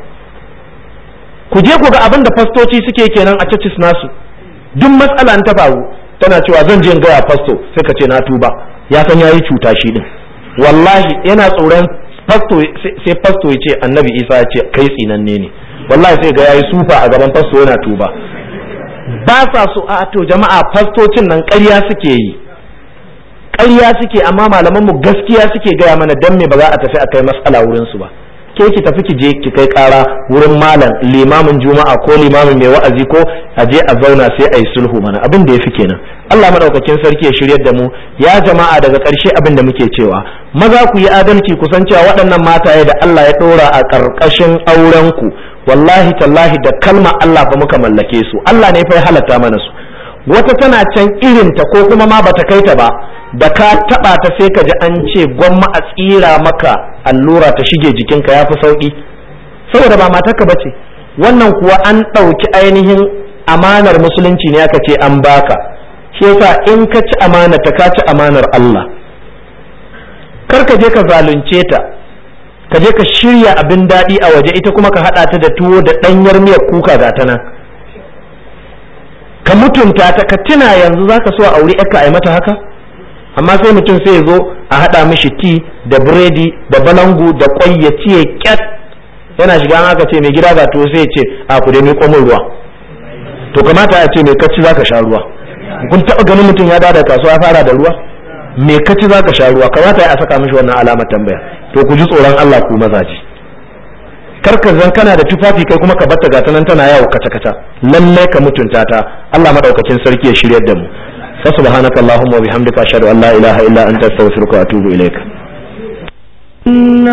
Ku je ku ga abin da fastoci suke kenan a churches nasu. Duk matsala ta faru tana cewa zan je in ga fasto sai ka ce na tuba. Ya san yayi cuta shi din. Wallahi yana tsoron fasto sai fasto ya ce Annabi Isa ya ce kai tsinanne ne. Wallahi sai ga yayi sufa a gaban fasto yana tuba. Ba sa so a to jama'a fastocin nan ƙarya suke yi. Ƙarya suke amma malaman mu gaskiya suke gaya mana dan me ba za a tafi a kai mas'ala wurin su ba. Ke ki tafi ki je ki kai ƙara wurin malam limamin juma'a ko limamin mai wa'azi ko a je a zauna sai a yi sulhu mana abin da yafi kenan. Allah madaukakin sarki ya shiryar da mu. Ya jama'a daga ƙarshe abin da muke cewa maza ku yi adalci ku san cewa waɗannan mataye da Allah ya ɗora a ƙarƙashin auren ku wallahi tallahi da kalma Allah fa muka mallake su. Allah ne fa ya halatta mana su. Wata tana can irinta ko kuma ma bata kai ta ba da ka taba ta sai ka ji an ce gwamma a tsira maka allura ta shige jikinka yafi sauki saboda ba matarka bace. Wannan kuwa an ɗauki ainihin amanar musulunci ne aka ce an baka. Shi yasa in ka ci amanar ta ka ci amanar Allah. Kar ka je ka zalunce ta ka je ka shirya abin daɗi a waje ita kuma ka haɗa ta da tuwo da ɗanyar miyar kuka ga ta nan. Ka mutunta ta ka tuna yanzu zaka so a aure ka ai mata haka. Amma sai mutum sai ya zo a haɗa mishi ti da biredi da balangu da kwai ya ciye kyat yana shiga an aka ce mai gida ga tuwo sai ya ce a ku dai mai komin ruwa. To kamata ya ce mai kacci zaka sha ruwa. Kun taɓa ganin mutum ya dada kasuwa fara da ruwa? Mai kacci zaka sha ruwa kamata ya saka mishi wannan alamar tambaya. To ku ji tsoron Allah ku mazaji. Karka zan kana da tufafi kai kuma ka batta gata nan tana yawo kaca-kaca. Lallai ka mutunta ta. Allah madaukakin sarki ya shiryar da mu. فسبحانك اللهم وبحمدك أشهد أن لا إله إلا أنت أستغفرك وأتوب إليك.